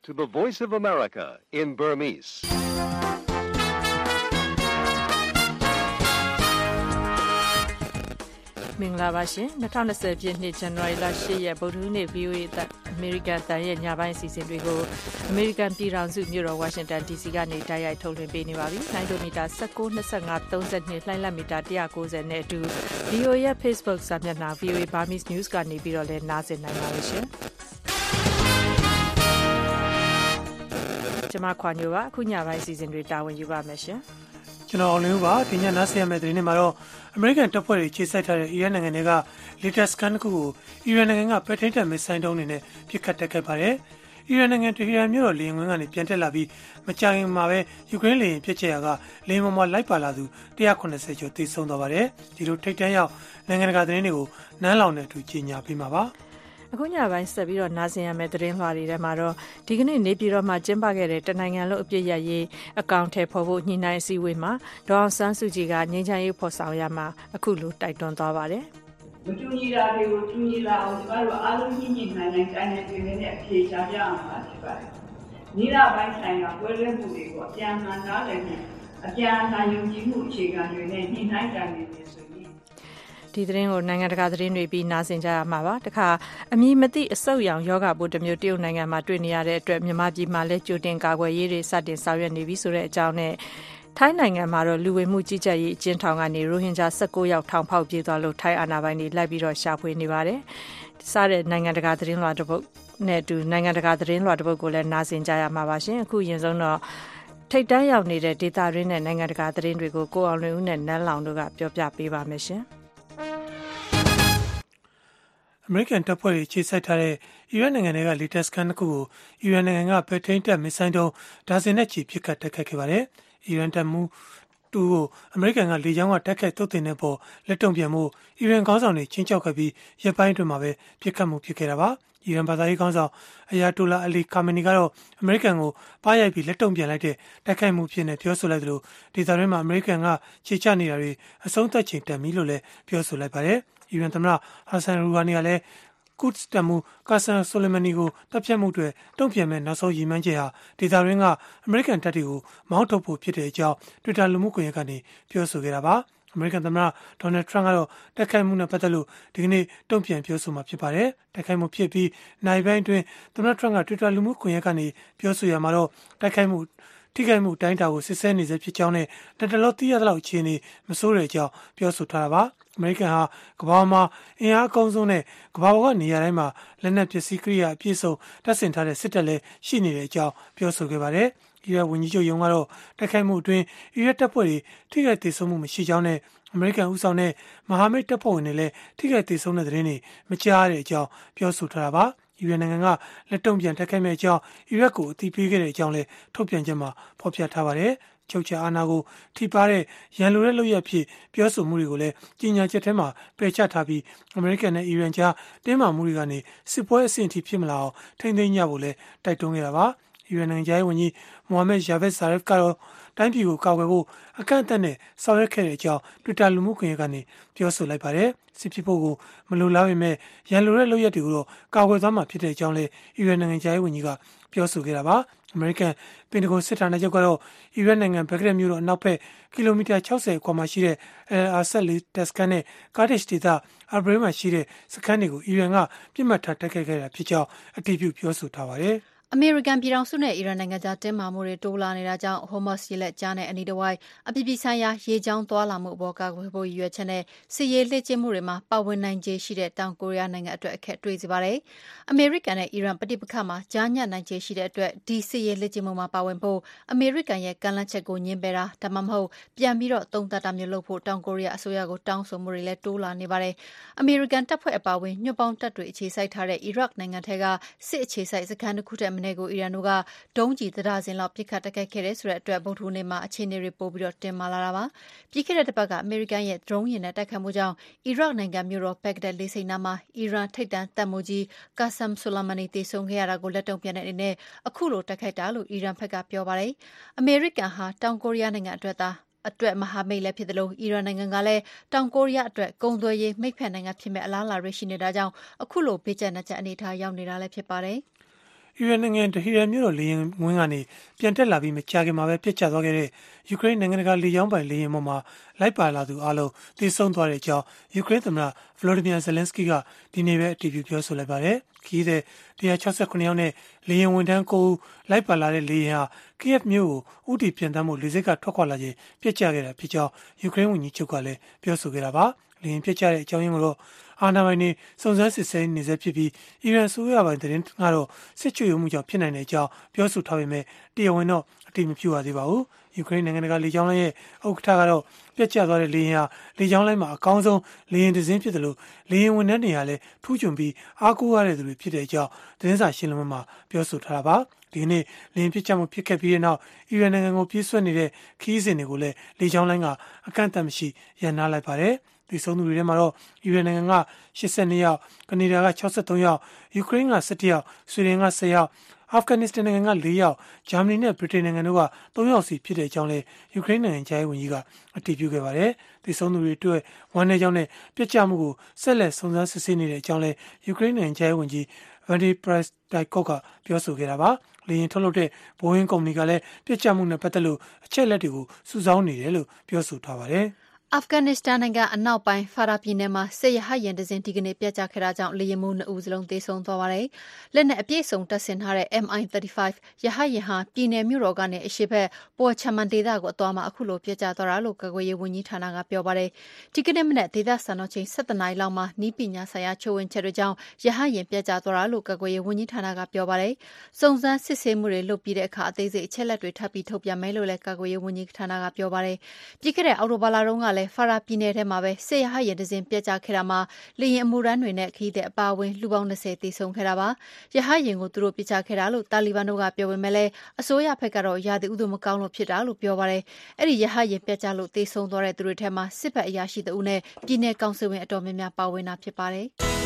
to the Voice of America in Burmese. ။မင်္ဂလာပါရှင်2020ပြည့်နှစ်ဇန်နဝါရီလ10ရက်ဗုဒ္ဓဟူးနေ့ VOA အမေရိကန်တန်ရဲ့ညပိုင်းအစီအစဉ်တွေကိုအမေရိကန်ပြည်ထောင်စုမြို့တော်ဝါရှင်တန် DC ကနေတိုက်ရိုက်ထုတ်လွှင့်ပေးနေပါပြီ။9မီတာ19 25 32လှိုင်းလက်မီတာ190နဲ့အတူ VOA ရဲ့ Facebook စာမျက်နှာ VOA Burmese News ကနေပြီးတော့လည်းနားဆင်နိုင်ပါလို့ရှင်။ကျွန်မခွာညိုပါအခုညပိုင်းအစီအစဉ်တွေတာဝန်ယူပါမယ်ရှင်။ကျွန်တော်အောင်လင်းဦးပါဒီညနားဆင်ရမယ့်သတင်းတွေမှာတော့အမေရိကန်တပ်ဖွဲ့တွေခြေစိုက်ထားတဲ့အီရန်နိုင်ငံတွေက latest scan တစ်ခုကိုအီရန်နိုင်ငံကပဲထိန်းတပ်မစ်ဆိုင်းဒုံးတွေနဲ့ပစ်ခတ်တိုက်ခိုက်ပါတယ်။အီရန်နိုင်ငံတဟီရန်မြို့တော်လေယာဉ်ကွင်းကနေပြန်တက်လာပြီးမကြာခင်မှာပဲယူကရိန်းလေယာဉ်ပစ်ချရာကလေယာဉ်ပေါ်မှာလိုက်ပါလာသူ190ကျော်သေဆုံးသွားပါတယ်။ဒီလိုထိပ်တန်းရောက်နိုင်ငံတကာသတင်းတွေကိုနန်းလောင်နဲ့အတူကြီးညာပေးမှာပါ။အခုညပိုင်းဆက်ပြီးတော့နားဆင်ရမယ့်သတင်းလွှာတွေထဲမှာတော့ဒီကနေ့နေပြည်တော်မှာကျင်းပခဲ့တဲ့တနိုင်ငံလုံးအပြည့်ရရေးအကောင့်ထဲပေါ်ဖို့ညှိနှိုင်းအစည်းအဝေးမှာဒေါအောင်ဆန်းစုကြည်ကငြိမ်းချမ်းရေးဖော်ဆောင်ရမှာအခုလိုတိုက်တွန်းသွားပါတယ်။မတူညီတာတွေကိုတူညီလာအောင်ကျမတို့အားလုံးညှိနှိုင်းနိုင်တိုင်းနဲ့ပြည်နဲ့အဖြေရှာပြအောင်ပါဖြစ်ပါတယ်။နိလာပိုင်းဆိုင်ရာပွဲလွှင့်မှုတွေကိုအပြန်အလှန်နားလည်နဲ့အပြန်အလှန်ယုံကြည်မှုအခြေခံတွေနဲ့ညှိနှိုင်းကြနေတယ်ဆိုရင်ဒီသတင်းကိုနိုင်ငံတကာသတင်းတွေပြီးနားဆင်ကြရမှာပါတခါအမည်မသိအဆုတ်ရောင်ယောဂပိုးတစ်မျိုးတရုတ်နိုင်ငံမှာတွေ့နေရတဲ့အတွက်မြန်မာပြည်မှာလည်းကြိုတင်ကာကွယ်ရေးတွေစတင်ဆောင်ရွက်နေပြီဆိုတဲ့အကြောင်းနဲ့ထိုင်းနိုင်ငံမှာတော့လူဝင်မှုကြီးကြပ်ရေးအကျဉ်းထောင်ကနေရိုဟင်ဂျာ19ယောက်ထောင်ဖောက်ပြေးသွားလို့ထိုင်းအာဏာပိုင်တွေလိုက်ပြီးတော့ရှာဖွေနေပါတယ်စတဲ့နိုင်ငံတကာသတင်းလွှာတစ်ပုဒ်နဲ့အတူနိုင်ငံတကာသတင်းလွှာတစ်ပုဒ်ကိုလည်းနားဆင်ကြရမှာပါရှင်အခုရင်ဆုံးတော့ထိတ်တန်းရောက်နေတဲ့ဒေတာရင်းနဲ့နိုင်ငံတကာသတင်းတွေကိုကိုအောင်လွင်ဦးနဲ့နန်းလောင်တို့ကပြောပြပေးပါမယ်ရှင်အမေရိကန်တပ်ဖွဲ့တွေခြေစိုက်ထားတဲ့အီရန်နိုင်ငံတွေက latest scan တစ်ခုကိုအီရန်နိုင်ငံကပဲထိန်းတပ်မစ်ဆိုင်းဒုံးဒါဇင်နဲ့ချီပစ်ခတ်တိုက်ခိုက်ခဲ့ပါတယ်။အီရန်တပ်မှူးတူကိုအမေရိကန်ကလေကြောင်းကတိုက်ခိုက်သုတ်တင်တဲ့ပေါ်လက်တုံ့ပြန်မှုအီရန်ခေါင်းဆောင်တွေချင်းချောက်ခဲ့ပြီးရပ်ပိုင်းအတွင်းမှာပဲပစ်ခတ်မှုဖြစ်ခဲ့တာပါ။အီရန်ဘာသာရေးခေါင်းဆောင်အယာတိုလာအလီကာမနီကတော့အမေရိကန်ကိုပါရိုက်ပြီးလက်တုံ့ပြန်လိုက်တဲ့တိုက်ခိုက်မှုဖြစ်နေပြောဆိုလိုက်သလိုဒေသတွင်းမှာအမေရိကန်ကခြေချနေတာတွေအဆုံးသတ်ချိန်တန်ပြီလို့လည်းပြောဆိုလိုက်ပါတယ်။အီရန်သမ္မတဟာဆန်ရူဟာနီကလည်းကုဒ်တပ်မှူးကာဆန်ဆိုလီမနီကိုတပ်ဖြတ်မှုတွေတုံ့ပြန်မဲ့နောက်ဆုံးရည်မှန်းချက်ဟာဒေသတွင်းကအမေရိကန်တပ်တွေကိုမောင်းထုတ်ဖို့ဖြစ်တဲ့အကြောင်း Twitter လူမှုကွန်ရက်ကနေပြောဆိုခဲ့တာပါအမေရိကန်သမ္မတဒေါ်နယ်ထရန့်ကတော့တိုက်ခိုက်မှုနဲ့ပတ်သက်လို့ဒီကနေ့တုံ့ပြန်ပြောဆိုမှာဖြစ်ပါတယ်တိုက်ခိုက်မှုဖြစ်ပြီးနိုင်ပိုင်းအတွင်းသမ္မတထရန့်က Twitter လူမှုကွန်ရက်ကနေပြောဆိုရမှာတော့တိုက်ခိုက်မှုထိခိုက်မှုအတိုင်းအတာကိုစစ်ဆေးနေစေဖြစ်ကြောင်းနဲ့တလောသိရသလောက်အခြေအနေမဆိုးတဲ့အကြောင်းပြောဆိုထားတာပါအမေရိကန်ဟာကမ္ဘာမှာအင်အားအကောင်းဆုံးနဲ့ကမ္ဘာပေါ်ကနေရာတိုင်းမှာလက်နက်ပစ္စည်းကိရိယာအပြည့်စုံတပ်ဆင်ထားတဲ့စစ်တပ်လည်းရှိနေတဲ့အကြောင်းပြောဆိုခဲ့ပါတယ်။အီရတ်ဝန်ကြီးချုပ်ရုံးကတော့တိုက်ခိုက်မှုအတွင်းအီရတ်တပ်ဖွဲ့တွေထိခိုက်ဒေဆုံးမှုမရှိကြောင်းနဲ့အမေရိကန်ဦးဆောင်တဲ့မဟာမိတ်တပ်ဖွဲ့ဝင်တွေလည်းထိခိုက်ဒေဆုံးတဲ့သတင်းတွေမကြားရတဲ့အကြောင်းပြောဆိုထားတာပါ။အီရန်နိုင်ငံကလက်တုံ့ပြန်တိုက်ခိုက်မဲ့အကြောင်းအီရတ်ကိုအသိပေးခဲ့တဲ့အကြောင်းလည်းထုတ်ပြန်ချက်မှာဖော်ပြထားပါတယ်။ချုပ်ချာအာဏာကိုထိပါတဲ့ရန်လိုတဲ့လုပ်ရက်ဖြစ်ပြောဆိုမှုတွေကိုလည်းကြီးညာချက်ထဲမှာပယ်ချထားပြီးအမေရိကန်နဲ့အီရန်ကြားတင်းမာမှုတွေကနေစစ်ပွဲအဆင့်အထိဖြစ်မလာအောင်ထိန်းသိမ်းကြဖို့လည်းတိုက်တွန်းခဲ့တာပါအီရန်နိုင်ငံသားဝန်ကြီးမိုဟာမက်ယာဗက်ဇာရက်ကတော့တိုင်းပြည်ကိုကာကွယ်ဖို့အကန့်အသတ်နဲ့ဆောင်ရွက်ခဲ့တဲ့အကြောင်း Twitter လူမှုကွန်ရက်ကနေပြောဆိုလိုက်ပါတယ်စစ်ဖြစ်ဖို့ကိုမလိုလားပေမဲ့ရန်လိုတဲ့လုပ်ရက်တွေကိုတော့ကာကွယ်သွားမှာဖြစ်တဲ့အကြောင်းလည်းအီရန်နိုင်ငံသားဝန်ကြီးကပြောဆိုခဲ့တာပါအမေရိကန်ပင်တဂွန်စစ်ဌာနချုပ်ကတော့အီရတ်နိုင်ငံဘဂ္ဂဒက်မြို့တော်အနောက်ဘက်ကီလိုမီတာ60အကွာမှာရှိတဲ့အာဆတ်လီတက်စကန်နဲ့ကာဒစ်ဒေသအာဘရဲမှာရှိတဲ့စခန်းတွေကိုအီရန်ကပြစ်မှတ်ထားတိုက်ခိုက်ခဲ့တာဖြစ်ကြောင်းအတည်ပြုပြောဆိုထားပါတယ်။အမေရိကန်ပြည်ထောင်စုနဲ့အီရန်နိုင်ငံကြားတင်းမာမှုတွေတိုးလာနေတာကြောင့်ဟိုမော့စ်ရေလက်ကြားနဲ့အနီးတစ်ဝိုက်အပြည်ပြည်ဆိုင်ရာရေကြောင်းသွားလာမှုအပေါ်ကာကွယ်ဖို့ရည်ရွယ်ချက်နဲ့စစ်ရေးလေ့ကျင့်မှုတွေမှာပါဝင်နိုင်ခြေရှိတဲ့တောင်ကိုရီးယားနိုင်ငံအတွက်အခက်တွေ့စေပါတယ်။အမေရိကန်နဲ့အီရန်ပဋိပက္ခမှာကြားညှပ်နိုင်ခြေရှိတဲ့အတွက်ဒီစစ်ရေးလေ့ကျင့်မှုမှာပါဝင်ဖို့အမေရိကန်ရဲ့ကမ်းလှမ်းချက်ကိုညှင်းပယ်တာဒါမှမဟုတ်ပြန်ပြီးတော့သုံးသပ်တာမျိုးလုပ်ဖို့တောင်ကိုရီးယားအစိုးရကိုတောင်းဆိုမှုတွေလည်းတိုးလာနေပါတယ်။အမေရိကန်တပ်ဖွဲ့အပါအဝင်ညွှန့်ပေါင်းတပ်တွေအခြေစိုက်ထားတဲ့အီရတ်နိုင်ငံထဲကစစ်အခြေစိုက်စခန်းတစ်ခုထက်မနည်းကိုအီရန်တို့ကဒုံးကျည်တဒါဇင်လောက်ပစ်ခတ်တိုက်ခိုက်ခဲ့တဲ့ဆိုတဲ့အတွက်ဗုဒ္ဓဟူးနေ့မှာအခြေအနေတွေပိုပြီးတော့တင်မာလာတာပါပြီးခဲ့တဲ့တစ်ပတ်ကအမေရိကန်ရဲ့ဒရုန်းယာဉ်နဲ့တိုက်ခိုက်မှုကြောင့်အီရတ်နိုင်ငံမြို့တော်ဘဂ္ဂဒက်လေဆိပ်နားမှာအီရန်ထိပ်တန်းတပ်မှူးကြီးကာဆမ်ဆူလာမာနီတေဆုံးခဲ့ရတာကိုလက်တုံ့ပြန်တဲ့အနေနဲ့အခုလိုတိုက်ခိုက်တာလို့အီရန်ဘက်ကပြောပါတယ်အမေရိကန်ဟာတောင်ကိုရီးယားနိုင်ငံအတွက်မဟာမိတ်လည်းဖြစ်တယ်လို့အီရန်နိုင်ငံကလည်းတောင်ကိုရီးယားအတွက်ကုန်သွယ်ရေးမိတ်ဖက်နိုင်ငံဖြစ်မဲ့အလားအလာတွေရှိနေတာကြောင့်အခုလိုဘေးကျပ်နှက်ချက်အနေအထားရောက်နေတာလည်းဖြစ်ပါတယ်အီရန်နိုင်ငံတဟီရန်မြို့တော်လေယာဉ်ဝင်းကနေပြန်တက်လာပြီးမကြာခင်မှာပဲပြစ်ကျသွားခဲ့တဲ့ယူကရိန်းနိုင်ငံတကာလေကြောင်းပိုင်လေယာဉ်ပေါ်မှာလိုက်ပါလာသူအလုံးသေဆုံးသွားတဲ့အကြောင်းယူကရိန်းသမ္မတဗလိုဒီမီယာဇယ်လန်စကီကဒီနေ့ပဲအတည်ပြုပြောဆိုလိုက်ပါတယ်။ခရီးသည်169ယောက်နဲ့လေယာဉ်ဝန်ထမ်း9ဦးလိုက်ပါလာတဲ့လေယာဉ်ဟာကီယက်မြို့ကိုဥတီပြန်တမ်းမှုလေဆိပ်ကထွက်ခွာလာခြင်းပြစ်ကျခဲ့တာဖြစ်ကြောင်းယူကရိန်းဝန်ကြီးချုပ်ကလည်းပြောဆိုခဲ့တာပါ။လေယာဉ်ပြစ်ကျတဲ့အကြောင်းရင်းကိုတော့အာဏာပိုင်တွေစုံစမ်းစစ်ဆေးနေဆဲဖြစ်ပြီးအီရန်ဆိုရပိုင်သတင်းကတော့စစ်ချွေမှုကြောင့်ဖြစ်နိုင်တဲ့အကြောင်းပြောဆိုထားပေမဲ့တရားဝင်တော့အတိမပြုရသေးပါဘူး။ယူကရိန်းနိုင်ငံတကာလေကြောင်းလိုင်းရဲ့ဥက္ကဋ္ဌကတော့ပြက်ကျသွားတဲ့လေယာဉ်ဟာလေကြောင်းလိုင်းမှာအကောင်းဆုံးလေယာဉ်တစ်စင်းဖြစ်တယ်လို့လေယာဉ်ဝန်ထမ်းတွေကလည်းထူးချွန်ပြီးအားကိုးရတဲ့သူတွေဖြစ်တဲ့အကြောင်းသတင်းစာရှင်းလင်းပွဲမှာပြောဆိုထားတာပါ။ဒီကနေ့လေယာဉ်ပြစ်ကျမှုဖြစ်ခဲ့ပြီးတဲ့နောက်အီရန်နိုင်ငံကိုပြေးဆွဲနေတဲ့ခရီးစဉ်တွေကိုလည်းလေကြောင်းလိုင်းကအကန့်အသတ်မရှိရန်နာလိုက်ပါတယ်။ဒီဆုံးသူတွေထဲမှာတော့အီရန်နိုင်ငံက82ယောက်ကနေဒါက63ယောက်ယူကရိန်းက17ယောက်ဆွီဒင်က10ယောက်အာဖဂန်နစ္စတန်နိုင်ငံက4ယောက်ဂျာမနီနဲ့ဗြိတိန်နိုင်ငံတို့က3ယောက်စီဖြစ်တဲ့အကြောင်းလဲယူကရိန်းနိုင်ငံခြားရေးဝန်ကြီးကအတည်ပြုခဲ့ပါတယ်ဒီဆုံးသူတွေအတွက်ဝမ်းနည်းကြောင်းနဲ့ပြစ်ကျမှုကိုဆက်လက်စုံစမ်းစစ်ဆေးနေတဲ့အကြောင်းလဲယူကရိန်းနိုင်ငံခြားရေးဝန်ကြီးဗန်ဒီပရက်စ်တိုက်ကပြောဆိုခဲ့တာပါလေယာဉ်ထုတ်လုပ်တဲ့ဘိုးဟင်းကုမ္ပဏီကလည်းပြစ်ကျမှုနဲ့ပတ်သက်လို့အချက်လက်တွေကိုစုဆောင်းနေတယ်လို့ပြောဆိုထားပါတယ်အာဖဂန်နစ္စတန်နိုင်ငံအနောက်ပိုင်းဖာရာပြည်နယ်မှာစစ်ရဟတ်ယာဉ်တစ်စင်းဒီကနေ့ပြတ်ကျခဲ့တာကြောင့်လေယာဉ်မှူး2ဦးစလုံးသေဆုံးသွားပါတယ်။လက်နက်အပြည့်စုံတပ်ဆင်ထားတဲ့ MI-35 ရဟတ်ယာဉ်ဟာပြည်နယ်မြို့တော်ကနေအရှေ့ဘက်ပေါ်ချမန်ဒေသကိုအသွားမှာအခုလိုပြတ်ကျသွားတာလို့ကာကွယ်ရေးဝန်ကြီးဌာနကပြောပါတယ်။ဒီကနေ့မနက်ဒေသစံတော်ချိန်7:00နာရီလောက်မှာနီးပညာဆိုင်ရာချိုးဝင်ချက်တွေကြောင့်ရဟတ်ယာဉ်ပြတ်ကျသွားတာလို့ကာကွယ်ရေးဝန်ကြီးဌာနကပြောပါတယ်။စုံစမ်းစစ်ဆေးမှုတွေလုပ်ပြီးတဲ့အခါအသေးစိတ်အချက်လက်တွေထပ်ပြီးထုတ်ပြန်မယ်လို့လည်းကာကွယ်ရေးဝန်ကြီးဌာနကပြောပါတယ်။ပြီးခဲ့တဲ့အောက်တိုဘာလတုန်းကလည်းဖာရာပြည်နယ်ထဲမှာပဲစစ်ရဟတ်ယာဉ်တစ်စင်းပြတ်ကျခဲ့တာမှာလေယာဉ်အမှုရန်တွေနဲ့ခရီးသည်အပါအဝင်လူပေါင်း20သေဆုံးခဲ့တာပါရဟတ်ယာဉ်ကိုသူတို့ပြစ်ချခဲ့တာလို့တာလီဘန်တို့ကပြောပေမဲ့လည်းအစိုးရဘက်ကတော့ရာသီဥတုမကောင်းလို့ဖြစ်တာလို့ပြောပါတယ်အဲ့ဒီရဟတ်ယာဉ်ပြတ်ကျလို့သေဆုံးသွားတဲ့သူတွေထဲမှာစစ်ဘက်အရာရှိတဦးနဲ့ပြည်내ကောင်စီဝင်အတော်များများပါဝင်တာဖြစ်ပါတယ်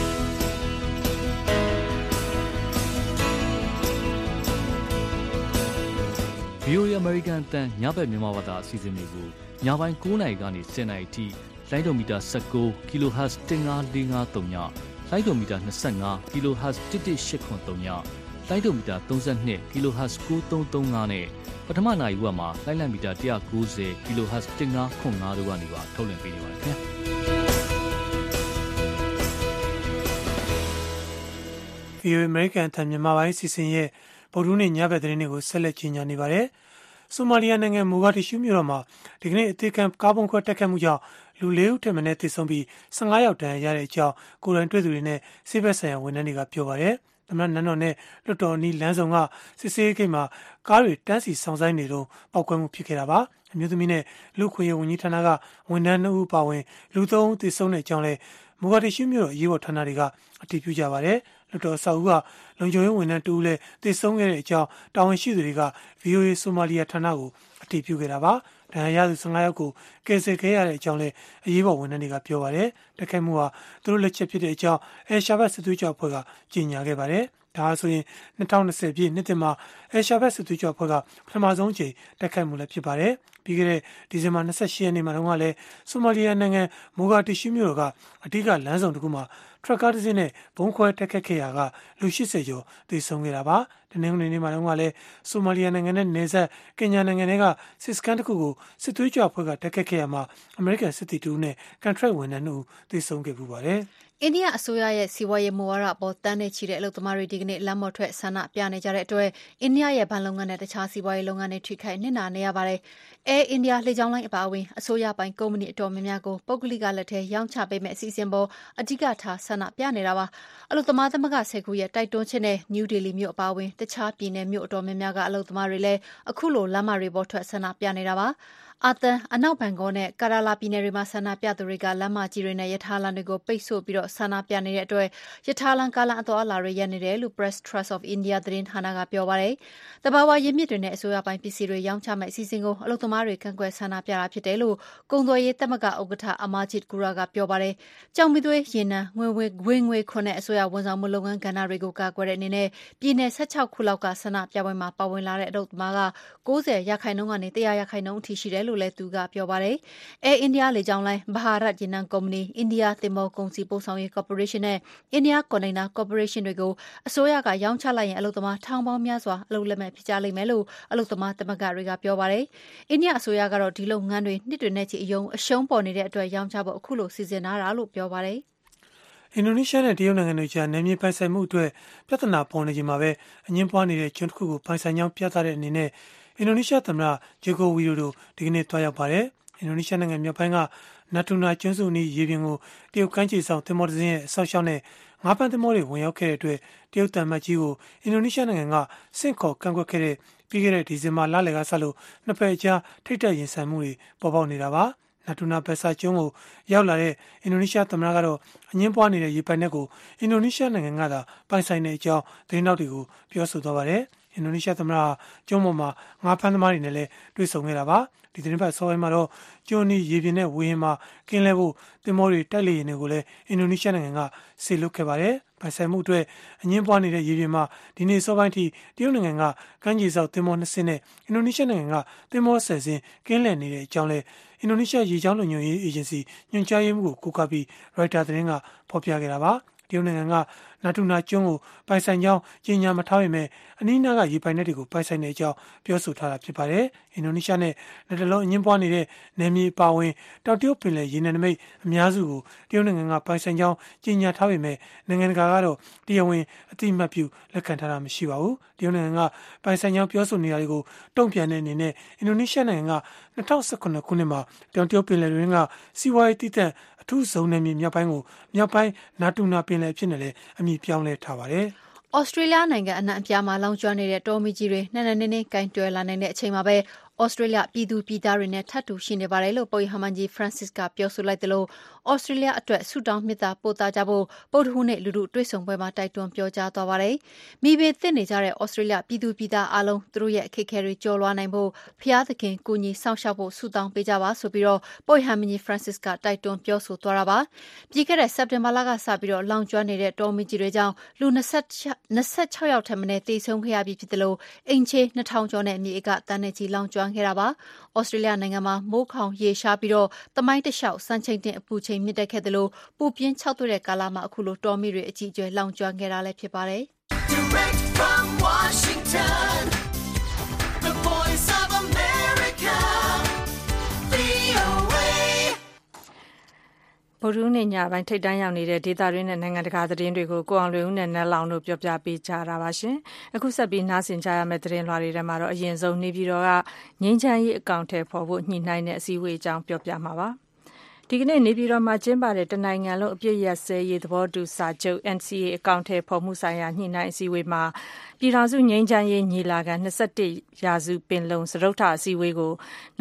VOA American တန်ညဘက်မြန်မာဘာသာအစီအစဉ်တွေကိုညပိုင်း9:00နာရီကနေ10:00နာရီထိလိုင်းဒိုမီတာ19 kHz 15453ညလိုင်းဒိုမီတာ25 kHz 11883ညလိုင်းဒိုမီတာ32 kHz 9335နဲ့ပထမနာရီဝက်မှာလိုင်းလံမီတာ190 kHz 1505တို့ကနေပါထုတ်လွှင့်ပေးနေပါတယ်ခင်ဗျာ VOA American တန်မြန်မာပိုင်းအစီအစဉ်ရဲ့ဗုဒ္ဓနေ့ညဘက်သတင်းတွေကိုဆက်လက်ကြီးညာနေပါတယ်ဆိုမာလီယာနိုင်ငံမိုဂါဒစ်ရှူးမြို့တော်မှာဒီကနေ့အသေးခံကားပုံခွဲတက်ခတ်မှုကြောင့်လူ4ဦးထက်မနည်းသေဆုံးပြီး15ယောက်ဒဏ်ရာရတဲ့အကြောင်းကိုယ်တိုင်တွေ့သူတွေနဲ့စစ်ဘက်ဆိုင်ရာဝန်ထမ်းတွေကပြောပါတယ်။သမ္မတနန်းတော်နဲ့လွှတ်တော်အနီးလမ်းဆောင်ကစစ်ဆေးဂိတ်မှာကားတွေတန်းစီဆောင်ဆိုင်နေတော့ပောက်ကွဲမှုဖြစ်ခဲ့တာပါ။အမျိုးသမီးနဲ့လူခွေရဝန်ကြီးဌာနကဝန်ထမ်း2ဦးပါဝင်လူ3ဦးသေဆုံးတဲ့အကြောင်းလဲမိုဂါဒစ်ရှူးမြို့တော်အရေးပေါ်ဌာနတွေကအတည်ပြုကြပါတယ်။လွှတ်တော်အဆောက်အဦကလုံခြုံရေးဝန်ထမ်း2ဦးလည်းသေဆုံးခဲ့တဲ့အကြောင်းတာဝန်ရှိသူတွေက VOA ဆိုမာလီယာဌာနကိုအတည်ပြုခဲ့တာပါ။ဒဏ်ရာရသူ15ယောက်ကိုကယ်ဆယ်ခဲ့ရတဲ့အကြောင်းလည်းအရေးပေါ်ဝန်ထမ်းတွေကပြောပါတယ်။တိုက်ခိုက်မှုဟာသူတို့လက်ချက်ဖြစ်တဲ့အကြောင်းရှာဘတ်စစ်သွေးကြွအဖွဲ့ကကြေညာခဲ့ပါတယ်။ဒါဆိုရင်2020ပြည့်နှစ်သစ်မှာရှာဘတ်စစ်သွေးကြွအဖွဲ့ကပထမဆုံးအကြိမ်တိုက်ခိုက်မှုလည်းဖြစ်ပါတယ်။ပြီးခဲ့တဲ့ဒီဇင်ဘာ28ရက်နေ့မှာတော့လည်းဆိုမာလီယာနိုင်ငံမိုဂါဒစ်ရှူးမြို့တော်ကအဓိကလမ်းဆောင်တစ်ခုမှာထရက်ကားတစ်စင်းနဲ့ဘုံခွဲတက်ခတ်ခဲ့ရာကလူ80ကျော်သေဆုံးခဲ့တာပါ။တနင်္ဂနွေနေ့မှာတော့လည်းဆိုမာလီယာနိုင်ငံနဲ့နယ်စပ်ကင်ညာနိုင်ငံတွေကစစ်စခန်းတစ်ခုကိုစစ်သွေးကြွအဖွဲ့ကတက်ခတ်ခဲ့ရမှာအမေရိကန်စစ်သည်2ဦးနဲ့ကန်ထရိုက်ဝန်ထမ်း2ဦးသေဆုံးခဲ့ပူပါတယ်။အိန္ဒိယအစိုးရရဲ့စီးပွားရေးမူဝါဒအပေါ်တန်းနဲ့ချီတဲ့အလုပ်သမားတွေဒီကနေ့လမ်းပေါ်ထွက်ဆန္ဒပြနေကြတဲ့အတွက်အိန္ဒိယရဲ့ဘဏ်လုပ်ငန်းနဲ့တခြားစီးပွားရေးလုပ်ငန်းတွေထိခိုက်နစ်နာနေရပါတယ်။ Air India လေကြောင်းလိုင်းအပါအဝင်အစိုးရပိုင်ကုမ္ပဏီအတော်များများကိုပုဂ္ဂလိကလက်ထဲရောင်းချပေးမယ့်အစီအစဉ်ပေါ်အဓိကထားဆန္ဒပြနေတာပါ။အလုပ်သမားသမဂ္ဂ10ခုရဲ့တိုက်တွန်းချက်နဲ့နယူးဒေလီမြို့အပါအဝင်တခြားပြည်နယ်မြို့အတော်များများကအလုပ်သမားတွေလည်းအခုလိုလမ်းမတွေပေါ်ထွက်ဆန္ဒပြနေတာပါ။အာသန်အနောက်ဘန်ဂေါနဲ့ကာရာလာပြည်နယ်တွေမှာဆန္ဒပြသူတွေကလမ်းမကြီးတွေနဲ့ရထားလမ်းတွေကိုပိတ်ဆို့ပြီးဆန္ဒပြနေတဲ့အတွက်ရထားလမ်းကားလမ်းအသွားအလာတွေရပ်နေတယ်လို့ Press Trust of India သတင်းဌာနကပြောပါတယ်။တဘာဝရင်းမြစ်တွေနဲ့အစိုးရပိုင်းပစ္စည်းတွေရောင်းချမယ့်အစီအစဉ်ကိုအလုပ်သမားတွေကန့်ကွက်ဆန္ဒပြတာဖြစ်တယ်လို့ကုန်သွယ်ရေးသမဂ္ဂဥက္ကဋ္ဌအမာဂျစ်ဂူရာကပြောပါတယ်။ကြောင်မီသွေးရေနံငွေခွန်နဲ့အစိုးရဝန်ဆောင်မှုလုပ်ငန်းကဏ္ဍတွေကိုကာကွယ်တဲ့အနေနဲ့ပြည်내16ခုလောက်ကဆန္ဒပြပွဲမှာပါဝင်လာတဲ့အလုပ်သမားက90%ကနေ100%အထိရှိတယ်လို့လည်းသူကပြောပါတယ်။ Air India လေကြောင်းလိုင်း Bharat ရေနံကုမ္ပဏီ India သင်္ဘောကုန်စည်ပို့ဆောင်ရေးကော်ပိုရေးရှင်းနဲ့ India Container Corporation တွေကိုအစိုးရကရောင်းချလိုက်ရင်အလုပ်သမားထောင်ပေါင်းများစွာအလုပ်လက်မဲ့ဖြစ်ကြလိမ့်မယ်လို့အလုပ်သမားသမဂ္ဂတွေကပြောပါတယ်။ အိန္ဒိယအစိုးရကတော့ဒီလုပ်ငန်းတွေနှစ်တွေနဲ့ချီအရှုံးပေါ်နေတဲ့အတွက်ရောင်းချဖို့အခုလိုစီစဉ်ထားတာလို့ပြောပါတယ်။အင်ဒိုနီးရှားနဲ့တရုတ်နိုင်ငံတွေကြားနယ်မြေပိုင်ဆိုင်မှုအတွက်ပြဿနာပေါ်နေချိန်မှာပဲအငင်းပွားနေတဲ့ကျွန်းတစ်ခုကိုပိုင်ဆိုင်ကြောင်းပြသတဲ့အနေနဲ့အင်ဒိုနီးရှားသမ္မတဂျိုကိုဝီဒိုတို့ဒီကနေ့တွားရောက်ပါတယ်။အင်ဒိုနီးရှားနိုင်ငံမြောက်ပိုင်းကနာတူနာကျွန်းစုအနီးရေပြင်ကိုတရုတ်ကမ်းခြေဆောင်သင်္ဘောတစ်စင်းရဲ့အဆောက်အအုံနဲ့ငါးဖမ်းသင်္ဘောတွေဝင်ရောက်ခဲ့တဲ့အတွက်တရုတ်တံမတ်ကြီးကိုအင်ဒိုနီးရှားနိုင်ငံကဆင့်ခေါ်ကန့်ကွက်ခဲ့တဲ့ပြီးခဲ့တဲ့ဒီဇင်ဘာလလယ်ကစလို့နှစ်ဖက်အကြားထိပ်တိုက်ရင်ဆိုင်မှုတွေပေါ်ပေါက်နေတာပါ။နာတူနာဘက်ဆာကျွန်းကိုရောက်လာတဲ့အင်ဒိုနီးရှားသမ္မတကတော့အငင်းပွားနေတဲ့ရေပိုင်နက်ကိုအင်ဒိုနီးရှားနိုင်ငံကသာပိုင်ဆိုင်တဲ့အကြောင်းသတင်းတောက်တွေကိုပြောဆိုသွားပါတယ်။အင်ဒိုနီးရှားသမ္မတကျွန်းပေါ်မှာငါးဖမ်းသမားတွေနဲ့လည်းတွေ့ဆုံခဲ့တာပါ။ဒီသတင်းပတ်စောပိုင်းမှာတော့ကျွန်းနီးရေပြင်နဲ့ဝေဟင်မှာကင်းလဲဖို့သင်္ဘောတွေတိုက်လေယာဉ်တွေကိုလည်းအင်ဒိုနီးရှားနိုင်ငံကဆေလွတ်ခဲ့ပါတယ်။ပိုင်ဆိုင်မှုအတွက်အငင်းပွားနေတဲ့ရေပြင်မှာဒီနေ့စောပိုင်းထိတရုတ်နိုင်ငံကကမ်းခြေဆောက်သင်္ဘော2စင်းနဲ့အင်ဒိုနီးရှားနိုင်ငံကသင်္ဘော10စင်းကင်းလဲနေတဲ့အကြောင်းလည်းအင်ဒိုနီးရှားရေကြောင်းလုံခြုံရေးအေဂျင်စီညွှန်ကြားရေးမှူးကိုကိုးကားပြီးရိုက်တာသတင်းကဖော်ပြခဲ့တာပါ။တရုတ်နိုင်ငံကနာတူနာကျွန်းကိုပိုင်ဆိုင်ကြောင်းကြေညာမထားပေမဲ့အနီးနားကရေပိုင်နက်တွေကိုပိုင်ဆိုင်တဲ့အကြောင်းပြောဆိုထားတာဖြစ်ပါတယ်။အင်ဒိုနီးရှားနဲ့လက်တလုံးအငင်းပွားနေတဲ့နယ်မြေပါဝင်တောင်တရုတ်ပင်လယ်ရေနံနမိတ်အများစုကိုတရုတ်နိုင်ငံကပိုင်ဆိုင်ကြောင်းကြေညာထားပေမဲ့နိုင်ငံတကာကတော့တရားဝင်အတိအမှတ်ပြုလက်ခံထားတာမရှိပါဘူး။တရုတ်နိုင်ငံကပိုင်ဆိုင်ကြောင်းပြောဆိုနေတာတွေကိုတုံ့ပြန်တဲ့အနေနဲ့အင်ဒိုနီးရှားနိုင်ငံက2019ခုနှစ်မှာတောင်တရုတ်ပင်လယ်တွင်းကစီးပွားရေးတည်တဲ့အထူးဇုံနယ်မြေမြောက်ပိုင်းကိုမြောက်ပိုင်းနာတူနာပင်လယ်ဖြစ်နေလေအမည်ပြောင်းလဲထားပါတယ်။ဩစတြေးလျနိုင်ငံအနှံ့အပြားမှာလောင်ကျွမ်းနေတဲ့တောမီးကြီးတွေနဲ့နဲ့ကင်တွယ်လာနိုင်တဲ့အချိန်မှာပဲဩစတြေးလျပြည်သူပြည်သားတွေနဲ့ထပ်တူရှိနေပါတယ်လို့ပုပ်ရဟန်းမင်းကြီး Francis ကပြောဆိုလိုက်တယ်လို့ဩစတြေးလျအတွက်ဆုတောင်းမေတ္တာပို့သကြဖို့ဗုဒ္ဓဟူးနေ့လူထုတွေ့ဆုံပွဲမှာတိုက်တွန်းပြောကြားသွားပါတယ်။မိဘသစ်နေကြတဲ့ဩစတြေးလျပြည်သူပြည်သားအားလုံးသူတို့ရဲ့အခက်အခဲတွေကျော်လွှားနိုင်ဖို့ဖျားသခင်ကူညီဆောင်ရှောက်ဖို့ဆုတောင်းပေးကြပါဆိုပြီးတော့ပုပ်ရဟန်းမင်းကြီး Francis ကတိုက်တွန်းပြောဆိုသွားတာပါ။ပြီးခဲ့တဲ့စက်တင်ဘာလကစပြီးတော့လောင်ကျွမ်းနေတဲ့တောမီးကြီးတွေကြောင့်လူ26ယောက်ထက်မနည်းသေဆုံးခဲ့ရပြီးဖြစ်တယ်လို့အိမ်ခြေ2000ကျော်နဲ့မြေဧကတန်းနဲ့ချီလောင်ကျွမ်းခဲ့တာပါ။ဩစတြေးလျနိုင်ငံမှာမိုးခေါင်ရေရှားပြီးတော့သမိုင်းတလျှောက်စံချိန်တင်အပူချိန်မြင့်တက်ခဲ့တယ်လို့ပူပြင်း6တွေ့တဲ့ကာလမှာအခုလိုတော်မီတွေအကြီးအကျယ်လောင်ကျွမ်းခဲ့တာလည်းဖြစ်ပါတယ်။ Direct from Washington, the Voice of America, VOA ဗုဒ္ဓဟူးနေ့ညပိုင်းထိပ်တန်းရောက်နေတဲ့ဒေသတွင်းနဲ့နိုင်ငံတကာသတင်းတွေကိုကိုအောင်လွေဦးနဲ့နတ်လောင်တို့ပြောပြပေးကြတာပါရှင်။အခုဆက်ပြီးနားဆင်ကြရမယ့်သတင်းလွှာတွေထဲမှာတော့အရင်ဆုံးနေပြည်တော်ကငြိမ်းချမ်းရေးအကောင့်ထဲပေါ်ဖို့ညှိနှိုင်းတဲ့အစည်းအဝေးအကြောင်းပြောပြမှာပါ။ဒီကနေ့နေပြည်တော်မှာကျင်းပတဲ့တနိုင်ငံလုံးအပြည့်ရပ်စဲရေးသဘောတူစာချုပ် NCA အကောင့်ထဲပေါ်မှုဆိုင်ရာညှိနှိုင်းအစည်းအဝေးမှာပြည်ထောင်စုငြိမ်းချမ်းရေးညီလာခံ21ရာစုပင်လုံစတုတ္ထအစည်းအဝေးကို